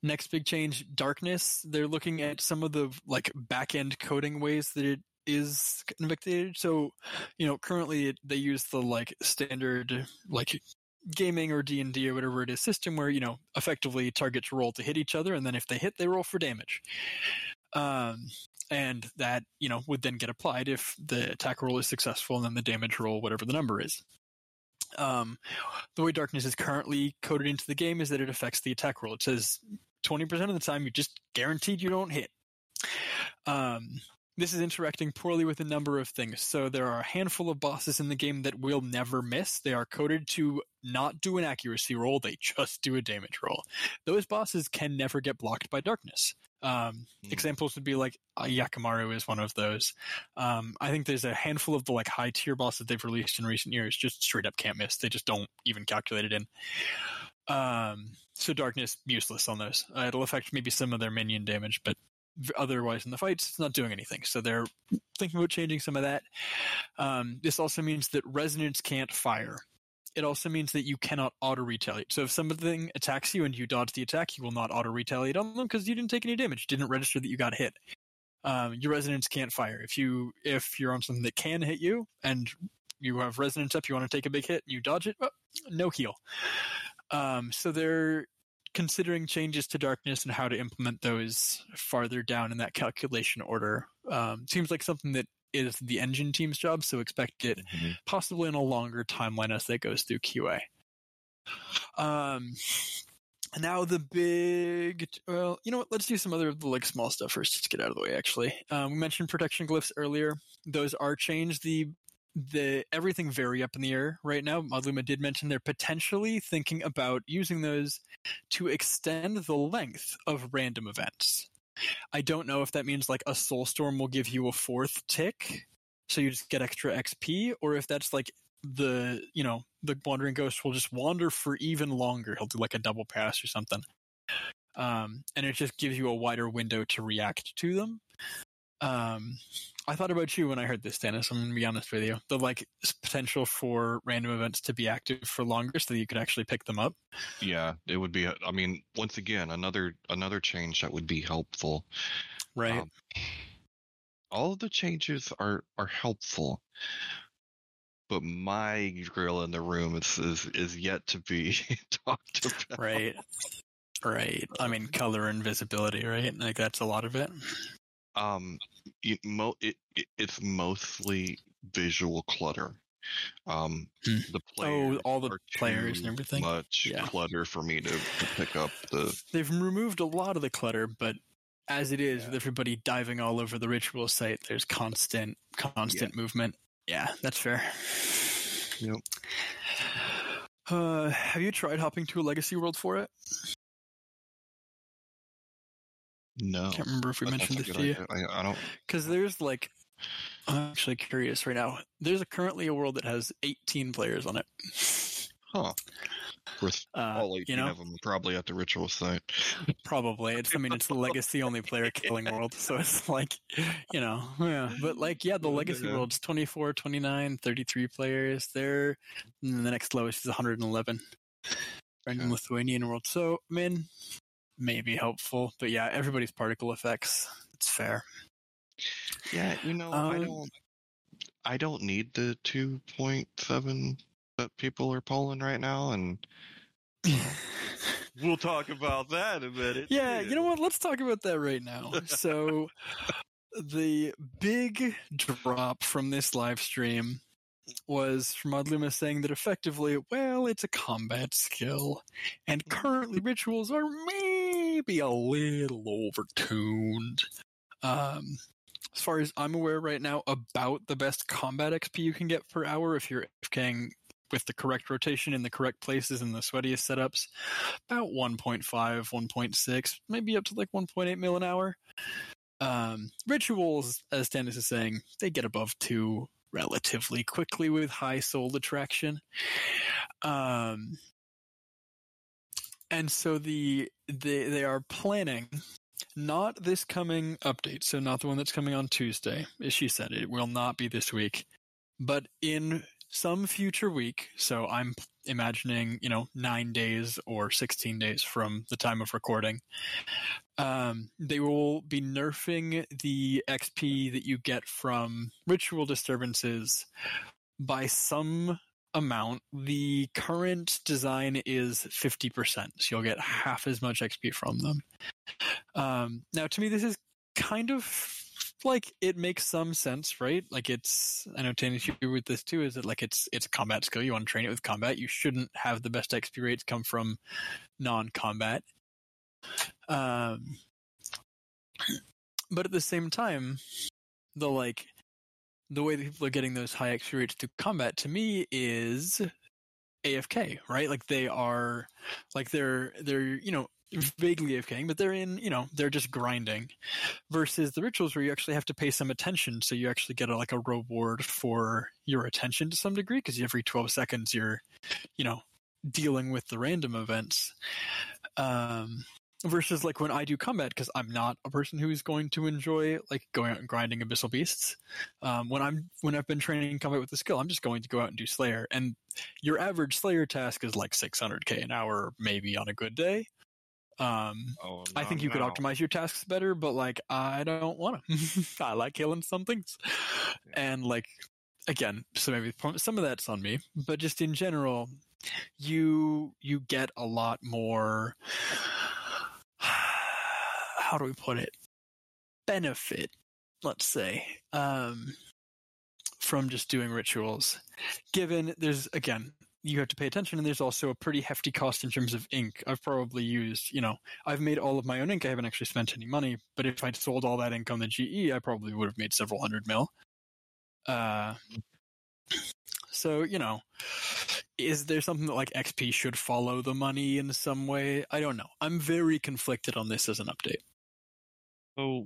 Next big change, Darkness. They're looking at some of the like back-end coding ways that it is convicted. So, you know, currently it, they use the like standard like gaming or D and D or whatever it is system where, you know, effectively targets roll to hit each other, and then if they hit, they roll for damage. Um, and that, you know, would then get applied if the attack roll is successful, and then the damage roll, whatever the number is. Um, the way Darkness is currently coded into the game is that it affects the attack roll. It says twenty percent of the time you're just guaranteed you don't hit. Um, this is interacting poorly with a number of things. So there are a handful of bosses in the game that will never miss. They are coded to not do an accuracy roll. They just do a damage roll. Those bosses can never get blocked by Darkness. Um, mm. Examples would be like uh, Yakimaru is one of those. Um, I think there's a handful of the like high tier bosses they've released in recent years just straight up can't miss. They just don't even calculate it in. Um, so Darkness useless on those. Uh, it'll affect maybe some of their minion damage, but otherwise in the fights it's not doing anything. So they're thinking about changing some of that. Um, this also means that Resonance can't fire. It also means that you cannot auto-retaliate. So if something attacks you and you dodge the attack, you will not auto-retaliate on them because you didn't take any damage. It didn't register that you got hit. Um, your Resonance can't fire. If, you, if you're on something that can hit you and you have Resonance up, you want to take a big hit, and you dodge it, well, no heal. Um, so they're considering changes to Darkness and how to implement those farther down in that calculation order. Um, seems like something that is the engine team's job, so expect it mm-hmm. possibly in a longer timeline as that goes through Q A. Um, now the big, well, you know what? Let's do some other like small stuff first, just to get out of the way. Actually, um, we mentioned protection glyphs earlier. Those are changed. The the everything very up in the air right now. Madluma did mention they're potentially thinking about using those to extend the length of random events. I don't know if that means like a Soulstorm will give you a fourth tick, so you just get extra X P, or if that's like the, you know, the Wandering Ghost will just wander for even longer. He'll do like a double pass or something. Um, and it just gives you a wider window to react to them. Um, I thought about you when I heard this, Dennis. I'm going to be honest with you. The like potential for random events to be active for longer so that you could actually pick them up. Yeah, it would be. I mean, once again, another another change that would be helpful. Right. Um, all of the changes are are helpful, but my gorilla in the room is is, is yet to be talked about. Right. Right. I mean, color and visibility, right? Like that's a lot of it. Um, it, mo- it, it it's mostly visual clutter. Um, hmm. the players oh, all the players and everything. Much yeah. clutter for me to, to pick up the. They've removed a lot of the clutter, but as it is, yeah. with everybody diving all over the ritual site, there's constant, constant yeah. movement. Yeah, that's fair. Yep. Uh, have you tried hopping to a legacy world for it? No. I can't remember if we That's mentioned this to you. I, I don't. Because there's like, I'm actually curious right now. There's a, currently a world that has eighteen players on it. Huh. With uh, all eighteen you know? of them probably at the ritual site. Probably. It's. I mean, it's the legacy only player killing world, so it's like, you know, yeah. But like, yeah, the legacy yeah. world's twenty-four, twenty-nine, thirty-three players. They're the next lowest is one hundred eleven. Random yeah. Lithuanian world. So, I mean, maybe helpful, but yeah, everybody's particle effects. It's fair. Yeah, you know, um, I don't. I don't need the two point seven that people are polling right now, and we'll talk about that in a minute. Yeah, you know what? Let's talk about that right now. So, the big drop from this live stream was from Madluma saying that effectively, well, it's a combat skill, and currently rituals are maybe a little overtuned. Um, as far as I'm aware right now, about the best combat X P you can get per hour if you're AFKing with the correct rotation in the correct places and the sweatiest setups, about one point five, one point six, maybe up to like one point eight mil an hour. Um, rituals, as Dennis is saying, they get above two relatively quickly with high soul attraction. Um, and so the they they are planning, not this coming update, so not the one that's coming on Tuesday, as she said, it will not be this week, but in some future week, so I'm imagining, you know, nine days or sixteen days from the time of recording, um, they will be nerfing the X P that you get from ritual disturbances by some amount. The current design is fifty percent, so you'll get half as much X P from them. Um, now, to me, this is kind of like, it makes some sense, right? Like, it's, I know Tanya's issue with this too, is that like it's it's a combat skill. You want to train it with combat. You shouldn't have the best X P rates come from non-combat. Um, but at the same time, the like the way that people are getting those high X P rates through combat, to me, is A F K, right? Like, they are, like they're they're you know, vaguely AFKing, but they're in, you know, they're just grinding, versus the rituals where you actually have to pay some attention, so you actually get a, like a reward for your attention to some degree, because every twelve seconds you're, you know, dealing with the random events. Um, versus like when I do combat, because I'm not a person who's going to enjoy like going out and grinding abyssal beasts. Um, when I'm when I've been training combat with the skill, I'm just going to go out and do Slayer, and your average Slayer task is like six hundred K an hour, maybe on a good day. Um, Oh, I think you no. could optimize your tasks better, but like, I don't want to. I like killing some things. And like, again, so maybe some of that's on me, but just in general, you, you get a lot more, how do we put it? Benefit, let's say, um, from just doing rituals. Given there's, again, you have to pay attention, and there's also a pretty hefty cost in terms of ink. I've probably used, you know, I've made all of my own ink. I haven't actually spent any money, but if I'd sold all that ink on the G E, I probably would have made several hundred mil. Uh, so, you know, is there something that like X P should follow the money in some way? I don't know. I'm very conflicted on this as an update. So,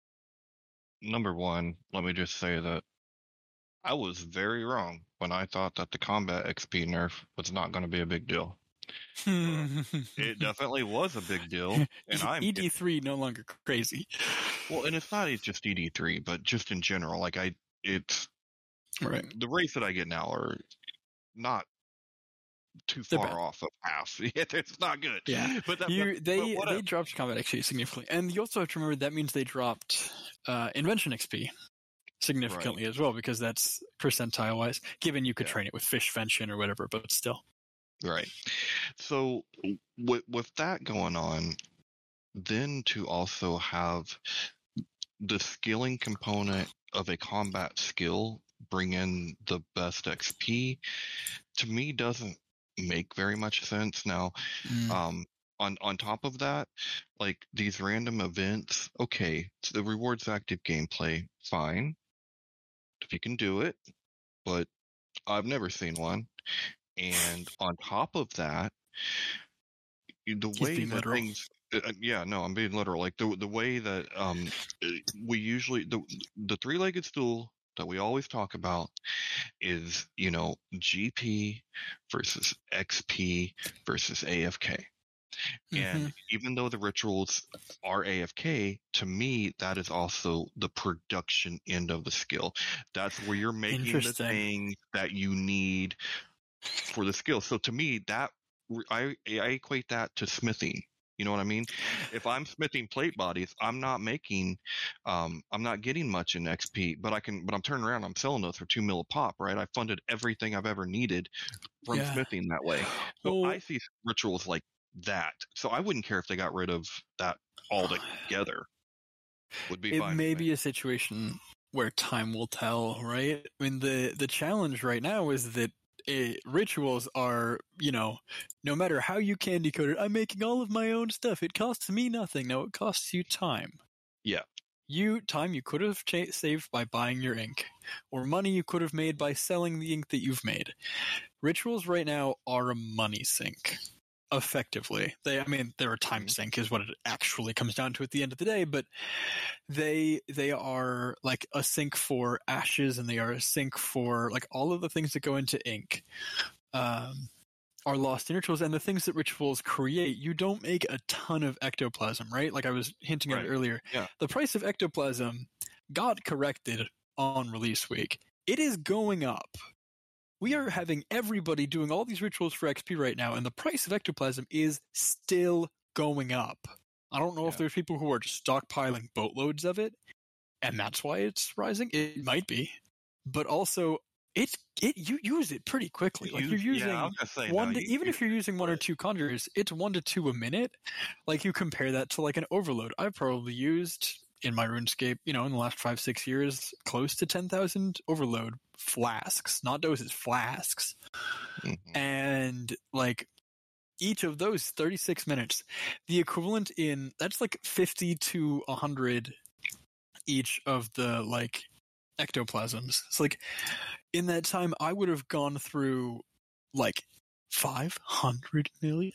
number one, let me just say that I was very wrong when I thought that the combat X P nerf was not going to be a big deal. Uh, it definitely was a big deal, and I'm E D three no longer crazy. Well, and it's not just E D three, but just in general. Like I, it's right. The rates that I get now are not too They're far bad. off of half. It's not good. Yeah, but that, you, but, they but they dropped combat X P significantly, and you also have to remember that means they dropped uh, invention X P significantly right. as well, because that's percentile wise. Given you could yeah. train it with fish fention or whatever, but still. Right. So with with that going on, then to also have the skilling component of a combat skill bring in the best X P, to me doesn't make very much sense. Now, mm. um, on on top of that, like these random events, okay, so the rewards active gameplay, fine, if you can do it, but I've never seen one. And on top of that, the He's way that literal. things, uh, yeah, no, I'm being literal. Like the the way that um we usually the the three-legged stool that we always talk about is, you know, G P versus X P versus A F K. Mm-hmm. And even though the rituals are A F K, to me, that is also the production end of the skill. That's where you're making the thing that you need for the skill. So to me, that I, I equate that to smithing. You know what I mean? If I'm smithing plate bodies, I'm not making, um, I'm not getting much in X P, but I can, but I'm turning around, I'm selling those for two mil a pop, right? I funded everything I've ever needed from yeah. smithing that way. So well, I see rituals like that. So I wouldn't care if they got rid of that altogether. Would be it fine. It may be a situation where time will tell, right? I mean, the the challenge right now is that It, rituals are, you know, no matter how you candy code it, I'm making all of my own stuff. It costs me nothing. No, it costs you time. Yeah. You time you could have cha- saved by buying your ink, or money you could have made by selling the ink that you've made. Rituals right now are a money sink. Effectively, they. I mean, they're a time sink, is what it actually comes down to at the end of the day. But they they are like a sink for ashes, and they are a sink for like all of the things that go into ink. Um, are lost in rituals, and the things that rituals create. You don't make a ton of ectoplasm, right? Like I was hinting right. at it earlier. Yeah. The price of ectoplasm got corrected on release week. It is going up. we are having everybody doing all these rituals for X P right now, and the price of ectoplasm is still going up. I don't know Yeah. if there's people who are just stockpiling boatloads of it, and that's why it's rising. It might be, but also it's it you use it pretty quickly. Like You- you're using yeah, I was gonna say, one, no, to, you- even you- if you're using one or two conjurers, it's one to two a minute. Like you compare that to like an overload. I've probably used in my RuneScape, you know, in the last five six years, close to ten thousand overload flasks, not doses, flasks, Mhm. and like each of those thirty-six minutes, the equivalent in that's like fifty to one hundred each of the like ectoplasms. It's like in that time, I would have gone through like five hundred million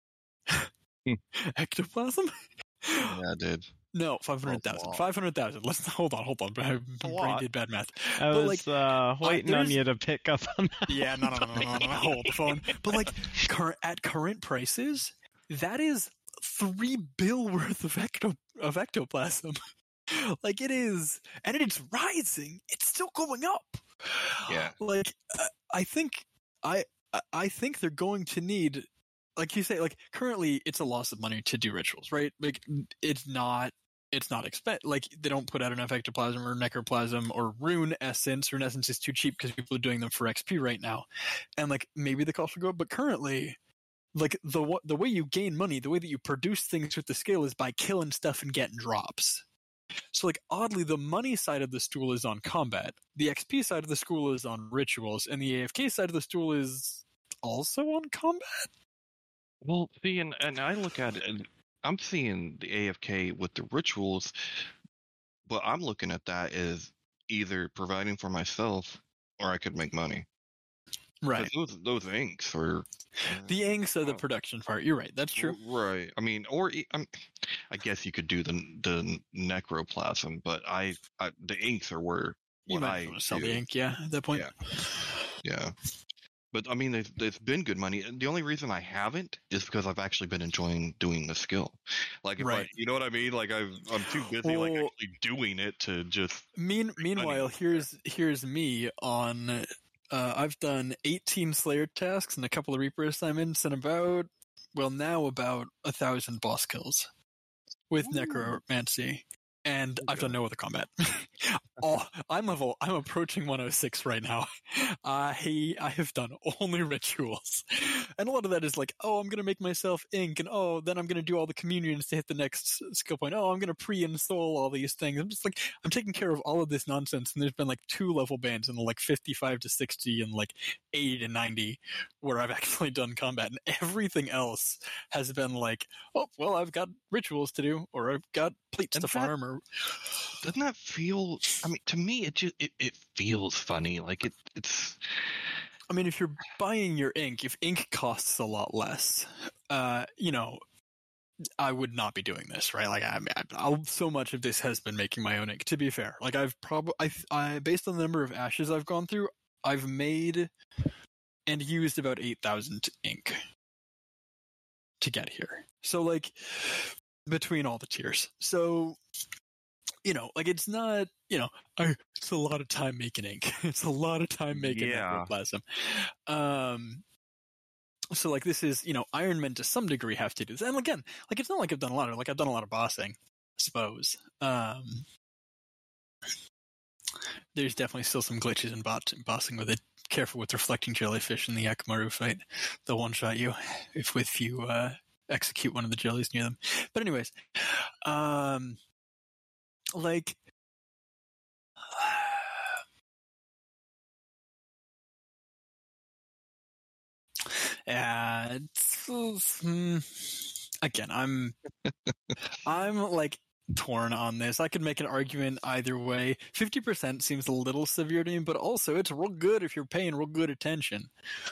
ectoplasm. Yeah, dude. No, five hundred That's a thousand. lot. five hundred thousand. Let's hold on, hold on. I a brain lot. did bad math. I But, was like, uh, waiting on there's- you to pick up on that. Yeah, no, no, no, no, no, no, hold the phone. But like current at current prices, that is three bill worth of ecto of ectoplasm. Like it is, and it's rising. It's still going up. Yeah. Like uh, I think I I- I think they're going to need, like you say, like currently it's a loss of money to do rituals, right? Like it's not. It's not expen like they don't put out enough ectoplasm or necroplasm or rune essence. Rune essence is too cheap because people are doing them for X P right now, and like maybe the cost will go up. But currently, like the wa- the way you gain money, the way that you produce things with the scale is by killing stuff and getting drops. So like oddly, the money side of the stool is on combat, the X P side of the stool is on rituals, and the A F K side of the stool is also on combat. Well, see, and, and I look at it, and I'm seeing the A F K with the rituals, but I'm looking at that as either providing for myself or I could make money. 'Cause Right. Those those inks are The angst of the Oh. production part. You're right. That's true. right. I mean, or e- I'm, I guess you could do the the necroplasm, but I, I the inks are where You what might I want to sell do. the ink, yeah, at that point. Yeah. Yeah. But I mean, there's, there's been good money. The only reason I haven't is because I've actually been enjoying doing the skill. Like, if I, Right. you know what I mean? Like, I've, I'm too busy like Well- actually doing it to just. Mean, meanwhile, here's here's me on. Uh, I've done eighteen Slayer tasks and a couple of Reaper assignments, and about well now about a thousand boss kills with Ooh. necromancy, and I've done Okay. no other combat. Oh, I'm level. I'm approaching one oh six right now. I I have done only rituals, and a lot of that is like, oh, I'm gonna make myself ink, and oh, then I'm gonna do all the communions to hit the next s- skill point. Oh, I'm gonna pre-install all these things. I'm just like, I'm taking care of all of this nonsense, and there's been like two level bands in like fifty-five to sixty and like eighty to ninety where I've actually done combat, and everything else has been like, oh, well, I've got rituals to do, or I've got plates And to that- farm, or Doesn't that feel? I mean, to me, it just it, it feels funny. Like it, it's. I mean, if you're buying your ink, if ink costs a lot less, uh, you know, I would not be doing this, right? Like, I, I, I'll, so much of this has been making my own ink. To be fair, like I've probably, I, I, based on the number of ashes I've gone through, I've made and used about eight thousand ink to get here. So, like, between all the tiers, so. You know, like it's not, you know, I, it's a lot of time making ink. It's a lot of time making Yeah. necroplasm. Um, so like this is, you know, Iron Men to some degree have to do this. And again, like it's not like I've done a lot of, like I've done a lot of bossing, I suppose. Um, there's definitely still some glitches in bot- bossing with it. Careful with reflecting jellyfish in the Akamaru fight. They'll one-shot you if, if you uh, execute one of the jellies near them. But anyways, um... like yeah it's, mm, again i'm i'm like torn on this. I could make an argument either way. fifty percent seems a little severe to me, but also it's real good if you're paying real good attention.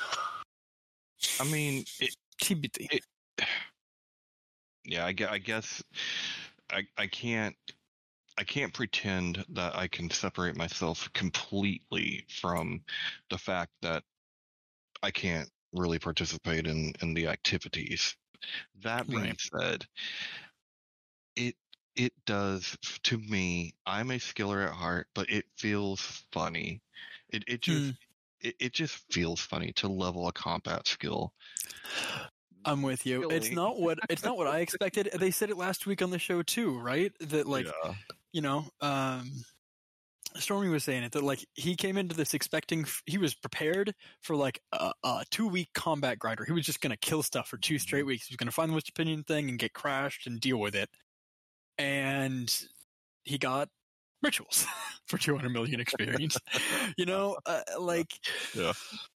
I mean, it, T B D. it, yeah. I, gue- I guess I I can't. I can't pretend that I can separate myself completely from the fact that I can't really participate in, in the activities. That being Right. said, it it does to me. I'm a skiller at heart, but it feels funny. It it just Hmm. it, it just feels funny to level a combat skill. I'm with you. Really? It's not what it's not what I expected. They said it last week on the show too, right? That like Yeah. you know, um, Stormy was saying it that like he came into this expecting he was prepared for like a, a two week combat grinder. He was just gonna kill stuff for two straight weeks. He was gonna find the most opinion thing and get crashed and deal with it. And he got rituals for two hundred million experience. You know, uh, like Yeah.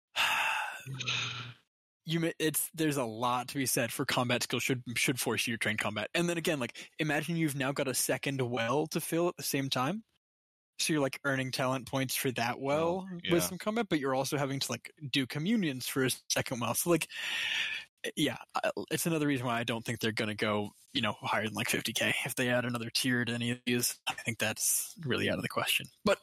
you it's there's a lot to be said for combat skill should should force you to train combat. And then again, like imagine you've now got a second well to fill at the same time. So you're like earning talent points for that well oh, yeah. with some combat, but you're also having to like do communions for a second well. So like yeah, it's another reason why I don't think they're going to go, you know, higher than like fifty K. If they add another tier to any of these, I think that's really out of the question. But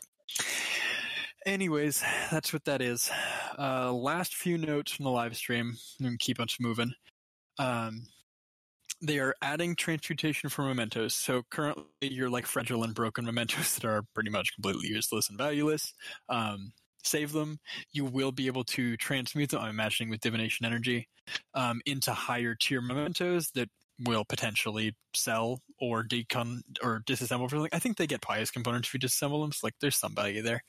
anyways, that's what that is. Uh, last few notes from the live stream, and keep us moving. Um, they are adding transmutation for mementos. So currently you're like fragile and broken mementos that are pretty much completely useless and valueless. Um, save them. You will be able to transmute them, I'm imagining with divination energy, um, into higher tier mementos that will potentially sell or decon or disassemble for something. I think they get pious components if you disassemble them, so like there's some value there.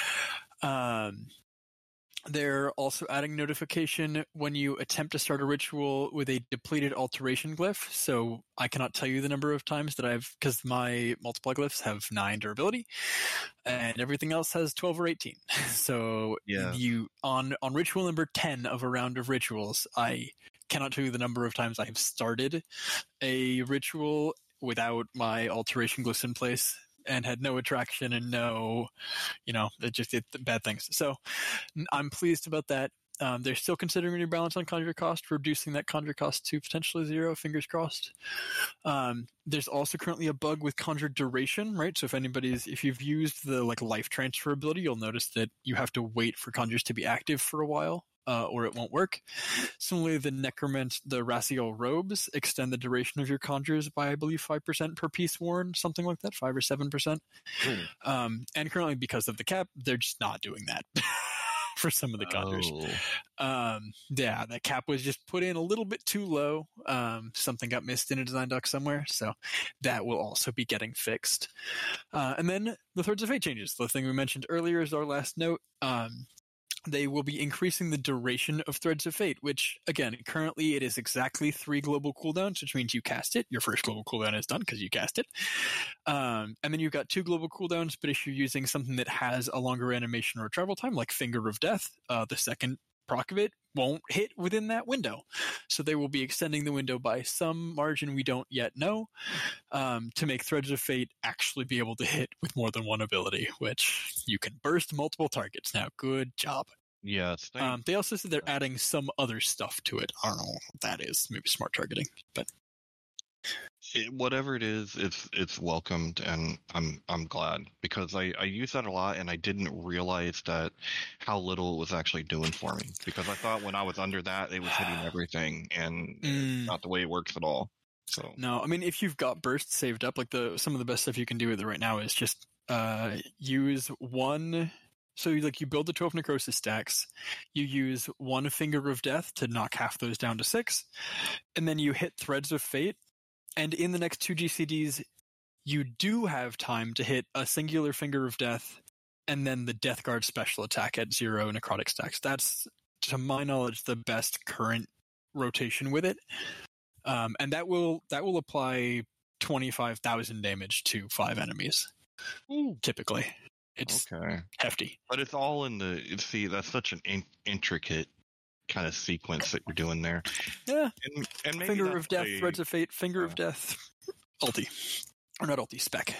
Um, they're also adding notification when you attempt to start a ritual with a depleted alteration glyph. So I cannot tell you the number of times that I've, because my multiply glyphs have nine durability and everything else has twelve or eighteen. So Yeah. you on on ritual number ten of a round of rituals, I cannot tell you the number of times I have started a ritual without my alteration glyphs in place and had no attraction and no, you know, it just did bad things. So I'm pleased about that. Um, they're still considering your balance on conjure cost, reducing that conjure cost to potentially zero, fingers crossed. Um, there's also currently a bug with conjure duration, right? So if anybody's, if you've used the like life transfer ability, you'll notice that you have to wait for conjures to be active for a while. Uh, or it won't work. Similarly, the necromant, the Racial robes extend the duration of your conjures by, I believe, five percent per piece worn, something like that, five or seven percent. Mm. Um, and currently, because of the cap, they're just not doing that for some of the conjures. Oh. Um, yeah, that cap was just put in a little bit too low. Um, something got missed in a design doc somewhere, so that will also be getting fixed. Uh, and then the Threads of Fate changes. The thing we mentioned earlier is our last note. Um, They will be increasing the duration of Threads of Fate, which, again, currently it is exactly three global cooldowns, which means you cast it. Your first global cooldown is done because you cast it. Um, and then you've got two global cooldowns, but if you're using something that has a longer animation or travel time, like Finger of Death, uh, the second proc of it won't hit within that window. So they will be extending the window by some margin we don't yet know, um, to make Threads of Fate actually be able to hit with more than one ability, which you can burst multiple targets now. Good job. Yes. They, Um, they also said they're adding some other stuff to it. I don't know what that is. Maybe smart targeting, but it, whatever it is, it's it's welcomed, and I'm I'm glad because I I use that a lot, and I didn't realize that how little it was actually doing for me, because I thought when I was under that it was hitting everything, and Mm. it's not the way it works at all. So no. I mean, if you've got bursts saved up, like the some of the best stuff you can do with it right now is just uh, use one. So you, like you build the twelve necrosis stacks, you use one Finger of Death to knock half those down to six, and then you hit Threads of Fate, and in the next two G C Ds, you do have time to hit a singular Finger of Death, and then the Death Guard special attack at zero necrotic stacks. That's, to my knowledge, the best current rotation with it, um, and that will that will apply twenty-five thousand damage to five enemies, Ooh. typically. It's okay, hefty. but it's all in the see. That's such an in, intricate kind of sequence that you're doing there. Yeah. And, and maybe Finger that's of Death, a- Threads of Fate, Finger Yeah. of Death, ulti. Or not ulti, spec.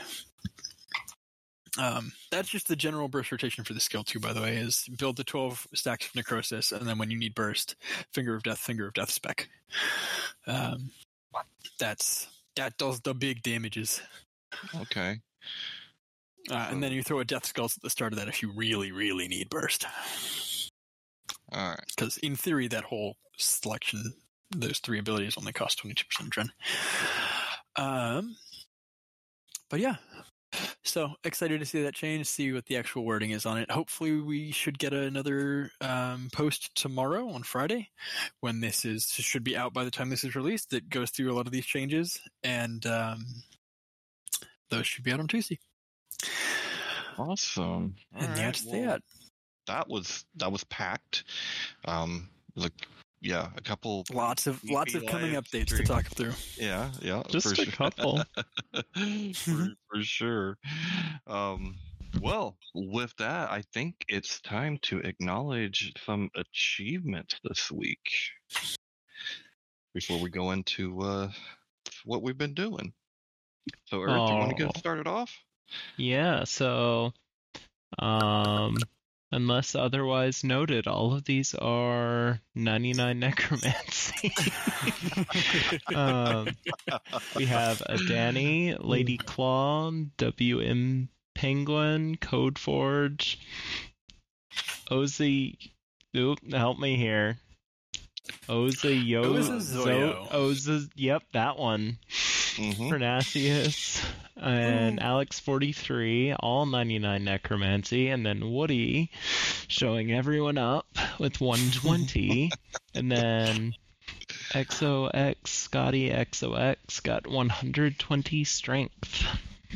Um, that's just the general burst rotation for the skill too, by the way, is build the twelve stacks of Necrosis, and then when you need burst, Finger of Death, Finger of Death spec. Um, that's that does the big damages. Okay. Uh, and then you throw a Death Skulls at the start of that if you really, really need burst. All right. Because in theory, that whole selection, those three abilities only cost twenty-two percent gen. Um, but yeah, So excited to see that change, see what the actual wording is on it. Hopefully we should get another um, post tomorrow on Friday when this is should be out by the time this is released that goes through a lot of these changes, and um, those should be out on Tuesday. Awesome. And All that's right, well, that. That was that was packed. Um, like yeah, a couple Lots of lots of coming live updates stream. to talk through. Yeah, yeah, Just for a sure. couple. for, for sure. Um, well, with that, I think it's time to acknowledge some achievements this week before we go into uh, what we've been doing. So, Eric, do you want to get Oh. started off? Yeah, so um unless otherwise noted, all of these are ninety-nine necromancy. um we have a Danny, Lady Claw, W M Penguin, Codeforge, Ozzy. Oop, help me here. Oza Yo Ozazoyo. Oza, yep, that one. Mm-hmm. Pernasius and Alex forty-three, all ninety-nine necromancy, and then Woody showing everyone up with one twenty, and then X O X Scotty X O X got one hundred twenty strength.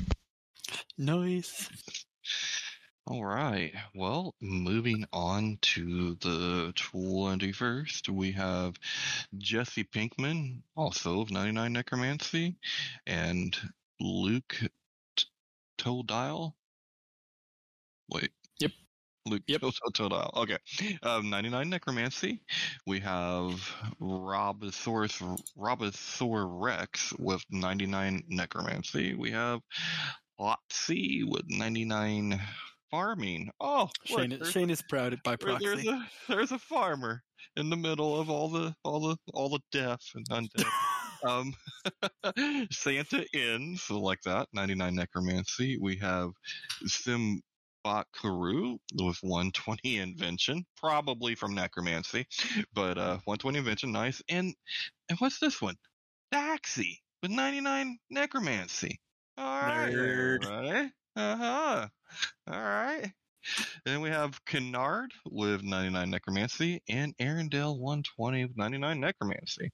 Nice. All right. Well, moving on to the twenty-first, we have Jesse Pinkman, also of ninety-nine Necromancy, and Luke T- Todial. Wait. Yep. Luke Yep. Todial. Okay. Um, ninety-nine Necromancy. We have Robosaurus, Robosaur Rex with ninety-nine Necromancy. We have Lotsy with ninety-nine farming. Oh, look, Shane, there's, Shane is proud by there- there's proxy. a there's a farmer in the middle of all the all the all the deaf and undead. um, Santa Inn, so like that, ninety-nine necromancy. We have Simbakaru with one twenty invention, probably from necromancy, but uh, one twenty invention, nice. And and what's this one? Daxi with ninety-nine necromancy. All right, Nerd. right. Uh huh. All right. Then we have Kennard with ninety-nine necromancy and Arendelle one twenty with ninety-nine necromancy.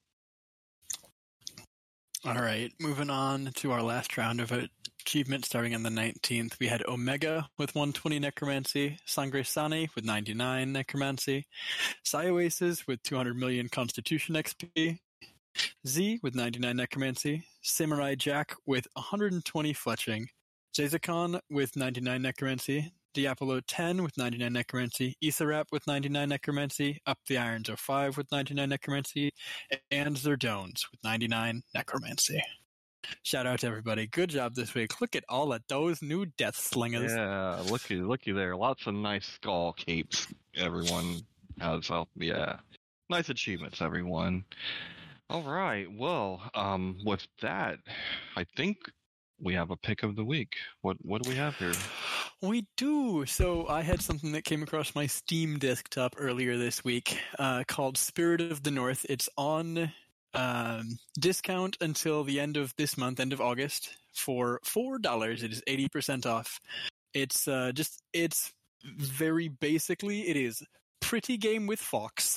All right, moving on to our last round of achievements starting on the nineteenth. We had Omega with one twenty necromancy, Sangre Sani with ninety-nine necromancy, Psyoasis with two hundred million constitution X P, Z with ninety-nine necromancy, Samurai Jack with one hundred twenty fletching, Jazakon with ninety-nine necromancy, Diapolo ten with ninety-nine necromancy, Isarap with ninety-nine necromancy, Up the Irons oh five with ninety-nine necromancy, and Zerdones with ninety-nine necromancy. Shout out to everybody. Good job this week. Look at all of those new death slingers. Yeah, looky, looky there. Lots of nice skull capes everyone has out. Yeah, nice achievements, everyone. All right. Well, um, with that, I think we have a pick of the week. What what do we have here? We do. So I had something that came across my Steam desktop earlier this week uh, called Spirit of the North. It's on um, discount until the end of this month, end of August, for four dollars. It is eighty percent off. It's uh, just, it's very basically, it is pretty game with Fox.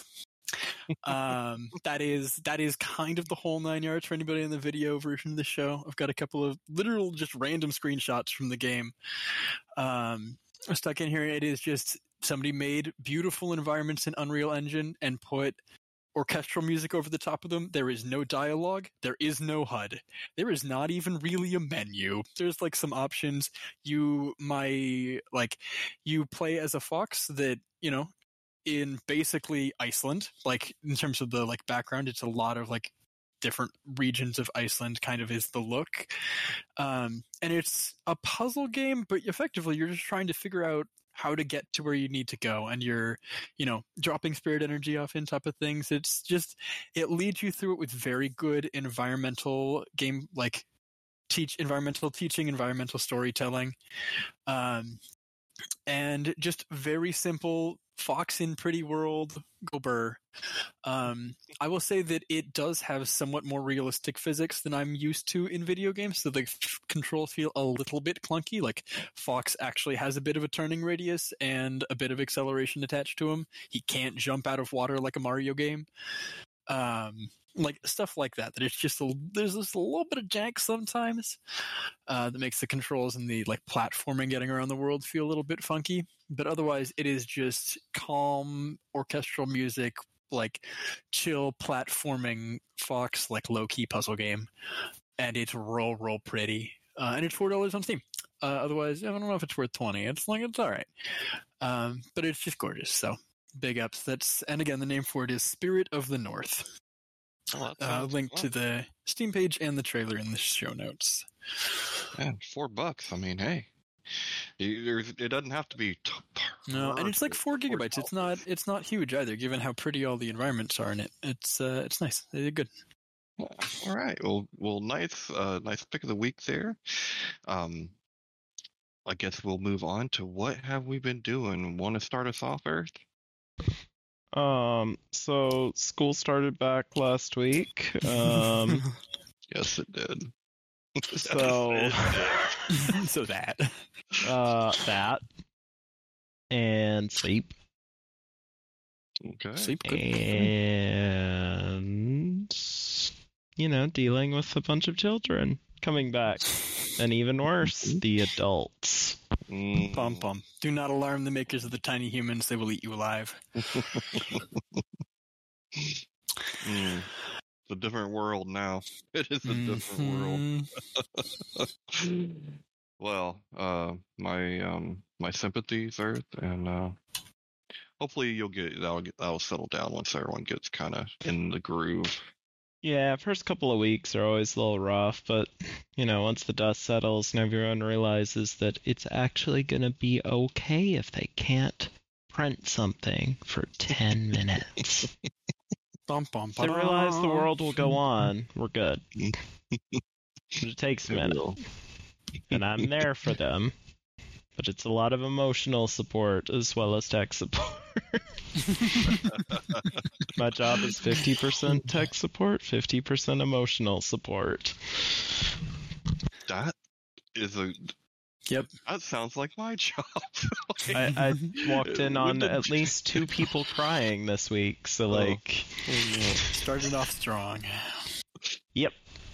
um, that is that is kind of the whole nine yards for anybody in the video version of the show. I've got a couple of literal just random screenshots from the game um, stuck in here. It is just somebody made beautiful environments in Unreal Engine and put orchestral music over the top of them. There is no dialogue. There is no H U D. There is not even really a menu. There's like some options. You my like you play as a fox that, you know, in basically Iceland, like in terms of the like background, it's a lot of like different regions of Iceland kind of is the look. Um, and it's a puzzle game, but effectively you're just trying to figure out how to get to where you need to go. And you're, you know, dropping spirit energy off in type of things. It's just, it leads you through it with very good environmental game, like teach environmental teaching, environmental storytelling. Um, and just very simple Fox in Pretty World, go Burr. Um, I will say that it does have somewhat more realistic physics than I'm used to in video games, so the f- controls feel a little bit clunky. Like, Fox actually has a bit of a turning radius and a bit of acceleration attached to him. He can't jump out of water like a Mario game. Um, like, stuff like that, that it's just, a, there's just a little bit of jank sometimes uh, that makes the controls and the, like, platforming getting around the world feel a little bit funky. But otherwise, it is just calm orchestral music, like chill platforming Fox, like low-key puzzle game. And it's real, real pretty. Uh, and it's four dollars on Steam. Uh, otherwise, I don't know if it's worth twenty dollars. It's like, it's all right. Um, but it's just gorgeous. So big ups. That's, and again, the name for it is Spirit of the North. Oh, uh, link to the Steam page and the trailer in the show notes. Yeah, four bucks. I mean, hey. There's, it doesn't have to be t- no, and it's like four gigabytes. It's not. It's not huge either, given how pretty all the environments are in it. It's. Uh, it's nice. They did good. Yeah, all right. Well, well, nice. Uh, nice pick of the week there. Um, I guess we'll move on to what have we been doing. Want to start us off, Earth? Um. So school started back last week. Um. Yes, it did. So. so that. Uh, that. And sleep. Okay. Sleep good. And, you know, dealing with a bunch of children coming back. And even worse, the adults. Mm. Bum bum. Do not alarm the makers of the tiny humans. They will eat you alive. mm. It's a different world now. It is a different mm-hmm. world. Well, uh, my um, my sympathies, Earth, and uh, hopefully you'll get that'll get that'll settle down once everyone gets kind of in the groove. Yeah, first couple of weeks are always a little rough, but you know, once the dust settles and everyone realizes that it's actually gonna be okay if they can't print something for ten minutes. Bum, bum, They realize the world will go on. We're good. But it takes a minute. And I'm there for them. But it's a lot of emotional support as well as tech support. My job is fifty percent tech support, fifty percent emotional support. That is a... Yep. That sounds like my job. I, I walked in on at least two people crying this week, so like... Oh, no. Started off strong. Yep.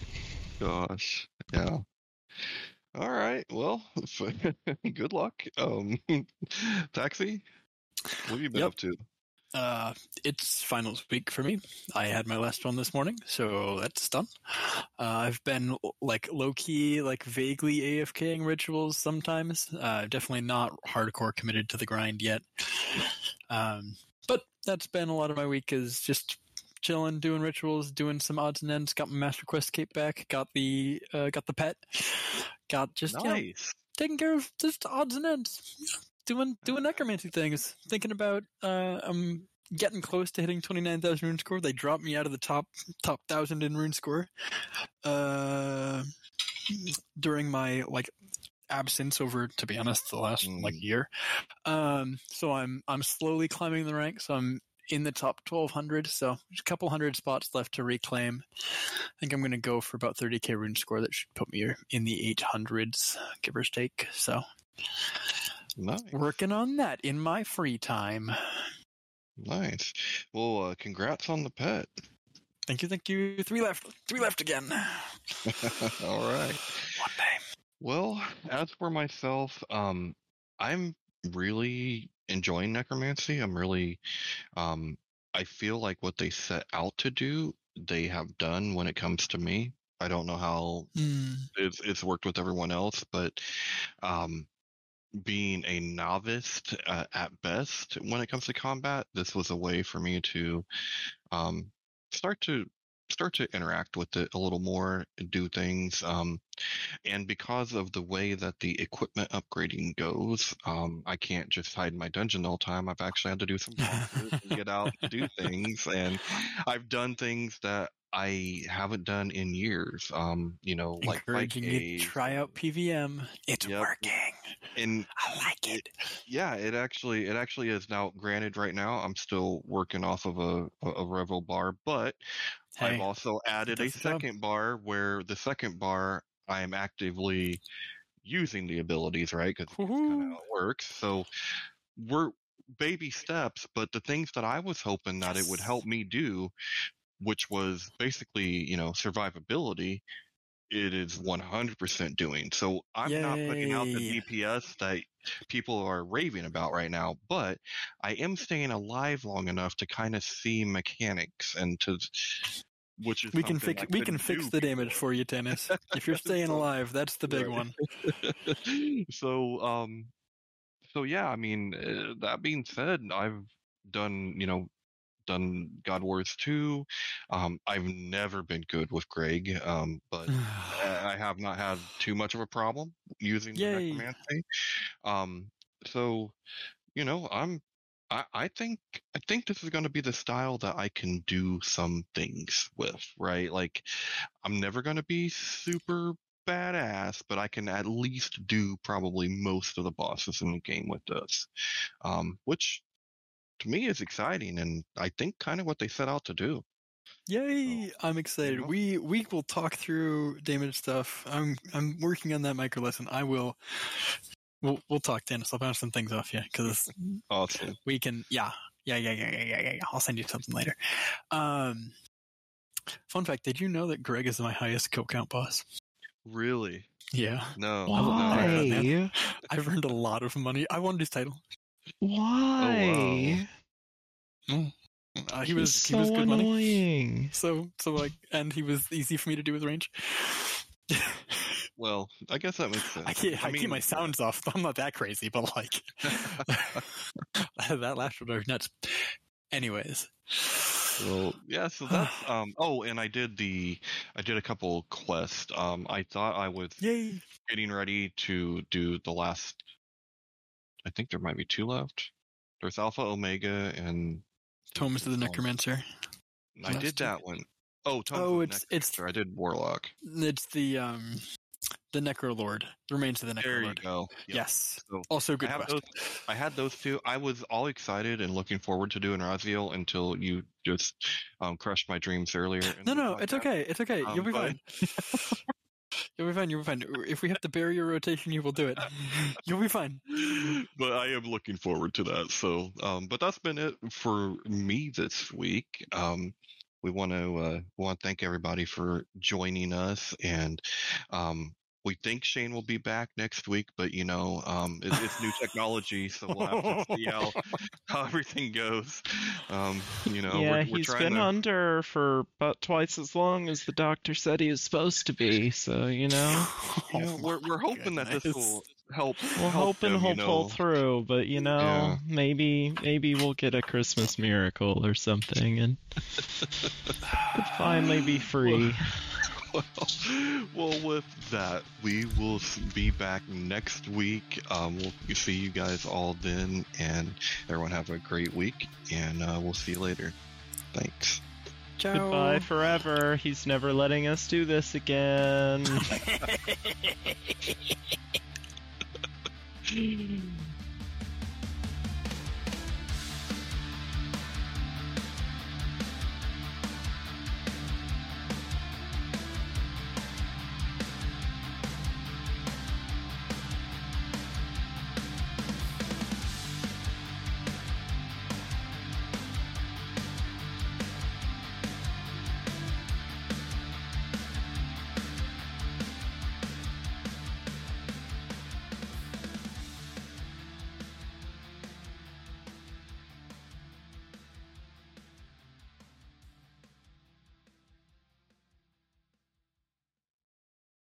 Gosh. Yeah. All right. Well, good luck. Um, Taxi, what have you been Yep. up to? Uh, it's finals week for me. I had my last one this morning, so that's done. Uh, I've been like low key, like vaguely AFKing rituals sometimes. Uh, definitely not hardcore committed to the grind yet. Um, but that's been a lot of my week, is just chilling, doing rituals, doing some odds and ends. Got my Master Quest cape back. Got the uh, got the pet. Got just Nice. you know, taking care of just odds and ends. Doing doing necromancy things. Thinking about uh, I'm getting close to hitting twenty-nine thousand rune score. They dropped me out of the top top thousand in rune score uh, during my like absence over, to be honest, the last Mm. like year. Um, so I'm I'm slowly climbing the ranks. So I'm in the top twelve hundred. So there's a couple hundred spots left to reclaim. I think I'm going to go for about thirty k rune score. That should put me in the eight hundreds, give or take. So. Nice. Working on that in my free time. Nice. Well, uh, congrats on the pet. Thank you, thank you. Three left. Three left again. All right. One day. Well, as for myself, um, I'm really enjoying necromancy. I'm really, um, I feel like what they set out to do, they have done when it comes to me. I don't know how Mm. it's, it's worked with everyone else, but, um, being a novice uh, at best when it comes to combat, this was a way for me to um, start to start to interact with it a little more, do things. Um, and because of the way that the equipment upgrading goes, um, I can't just hide in my dungeon all the time. I've actually had to do some and get out and do things, and I've done things that I haven't done in years. Um, you know, like Encouraging you to caves. try out P V M. It's Yep. working. and I like it. yeah, it actually it actually is. Now, granted, right now I'm still working off of a a Revel bar, but Hey, I've also added a does the job. second bar where the second bar I am actively using the abilities, right? Because that's kind of Woohoo. how it works. So we're baby steps, but the things that I was hoping that it would Yes. help me do, which was basically, you know, survivability, it is one hundred percent doing. So I'm not putting out the Yay. D P S that people are raving about right now, but I am staying alive long enough to kind of see mechanics and to, which is We can something fix I we can couldn't fix do the damage before. for you, Tennis. If you're staying So- alive, that's the big Right. one. so, um, so yeah, I mean, uh, that being said, I've done, you know, done God Wars two. Um, I've never been good with Greg, um, but I have not had too much of a problem using the Yay. necromancy. Um, so, you know, I'm, I, I think, I think this is going to be the style that I can do some things with, right? Like, I'm never going to be super badass, but I can at least do probably most of the bosses in the game with this, um, which to me is exciting, and I think kind of what they set out to do. Yay! I'm excited. know? We we will talk through damage stuff. I'm I'm working on that micro lesson. I will. We'll we'll talk, Dennis. I'll bounce some things off you because Awesome. we can. Yeah, yeah, yeah, yeah, yeah, yeah, yeah. I'll send you something later. Um, fun fact: did you know that Greg is my highest kill count boss? Really? Yeah, No. Why? No. Why? I've earned a lot of money. I wanted his title. Why? Oh, Uh, he He's was so he was good money. annoying. So so like, and he was easy for me to do with range. Well, I guess that makes sense. I can't. I, mean, keep my sounds off. I'm not that crazy, but like that last one was nuts. Anyways, Well, yeah. So that's um. Oh, and I did the I did a couple quests. Um, I thought I was yay! getting ready to do the last. I think there might be two left. There's Alpha Omega and Tomes of the Necromancer. I did last two. that one. Oh, Tomes Oh, of the it's it's Necromancer. I did Warlock. it's the um the Necrolord. Remains of the There you Necrolord. go. Yep. Yes. So Also I good have quest. those. I had those two. I was all excited and looking forward to doing Raziel until you just um, crushed my dreams earlier. in No, the no, it's podcast. okay. It's okay. Um, You'll be but- fine. You'll be fine. You'll be fine. If we have to bury your rotation, you will do it. You'll be fine. But I am looking forward to that. So, um, but that's been it for me this week. Um, we want to uh, want to thank everybody for joining us, and um, we think Shane will be back next week. But you know, um, it, it's new technology, so we'll have to see how how everything goes. Um, you know, yeah, we're, we're he's trying been to. under for about twice as long as the doctor said he was supposed to be. So you know, You know, Oh we're we're my hoping that this goodness. will help. we're help hoping him, he'll you know. pull through. But you know, Yeah. maybe maybe we'll get a Christmas miracle or something, and could finally be free. Well, well, with that, we will s- be back next week. Um, we'll see you guys all then, and everyone have a great week, and uh, we'll see you later. Thanks. Ciao. Goodbye forever. He's never letting us do this again.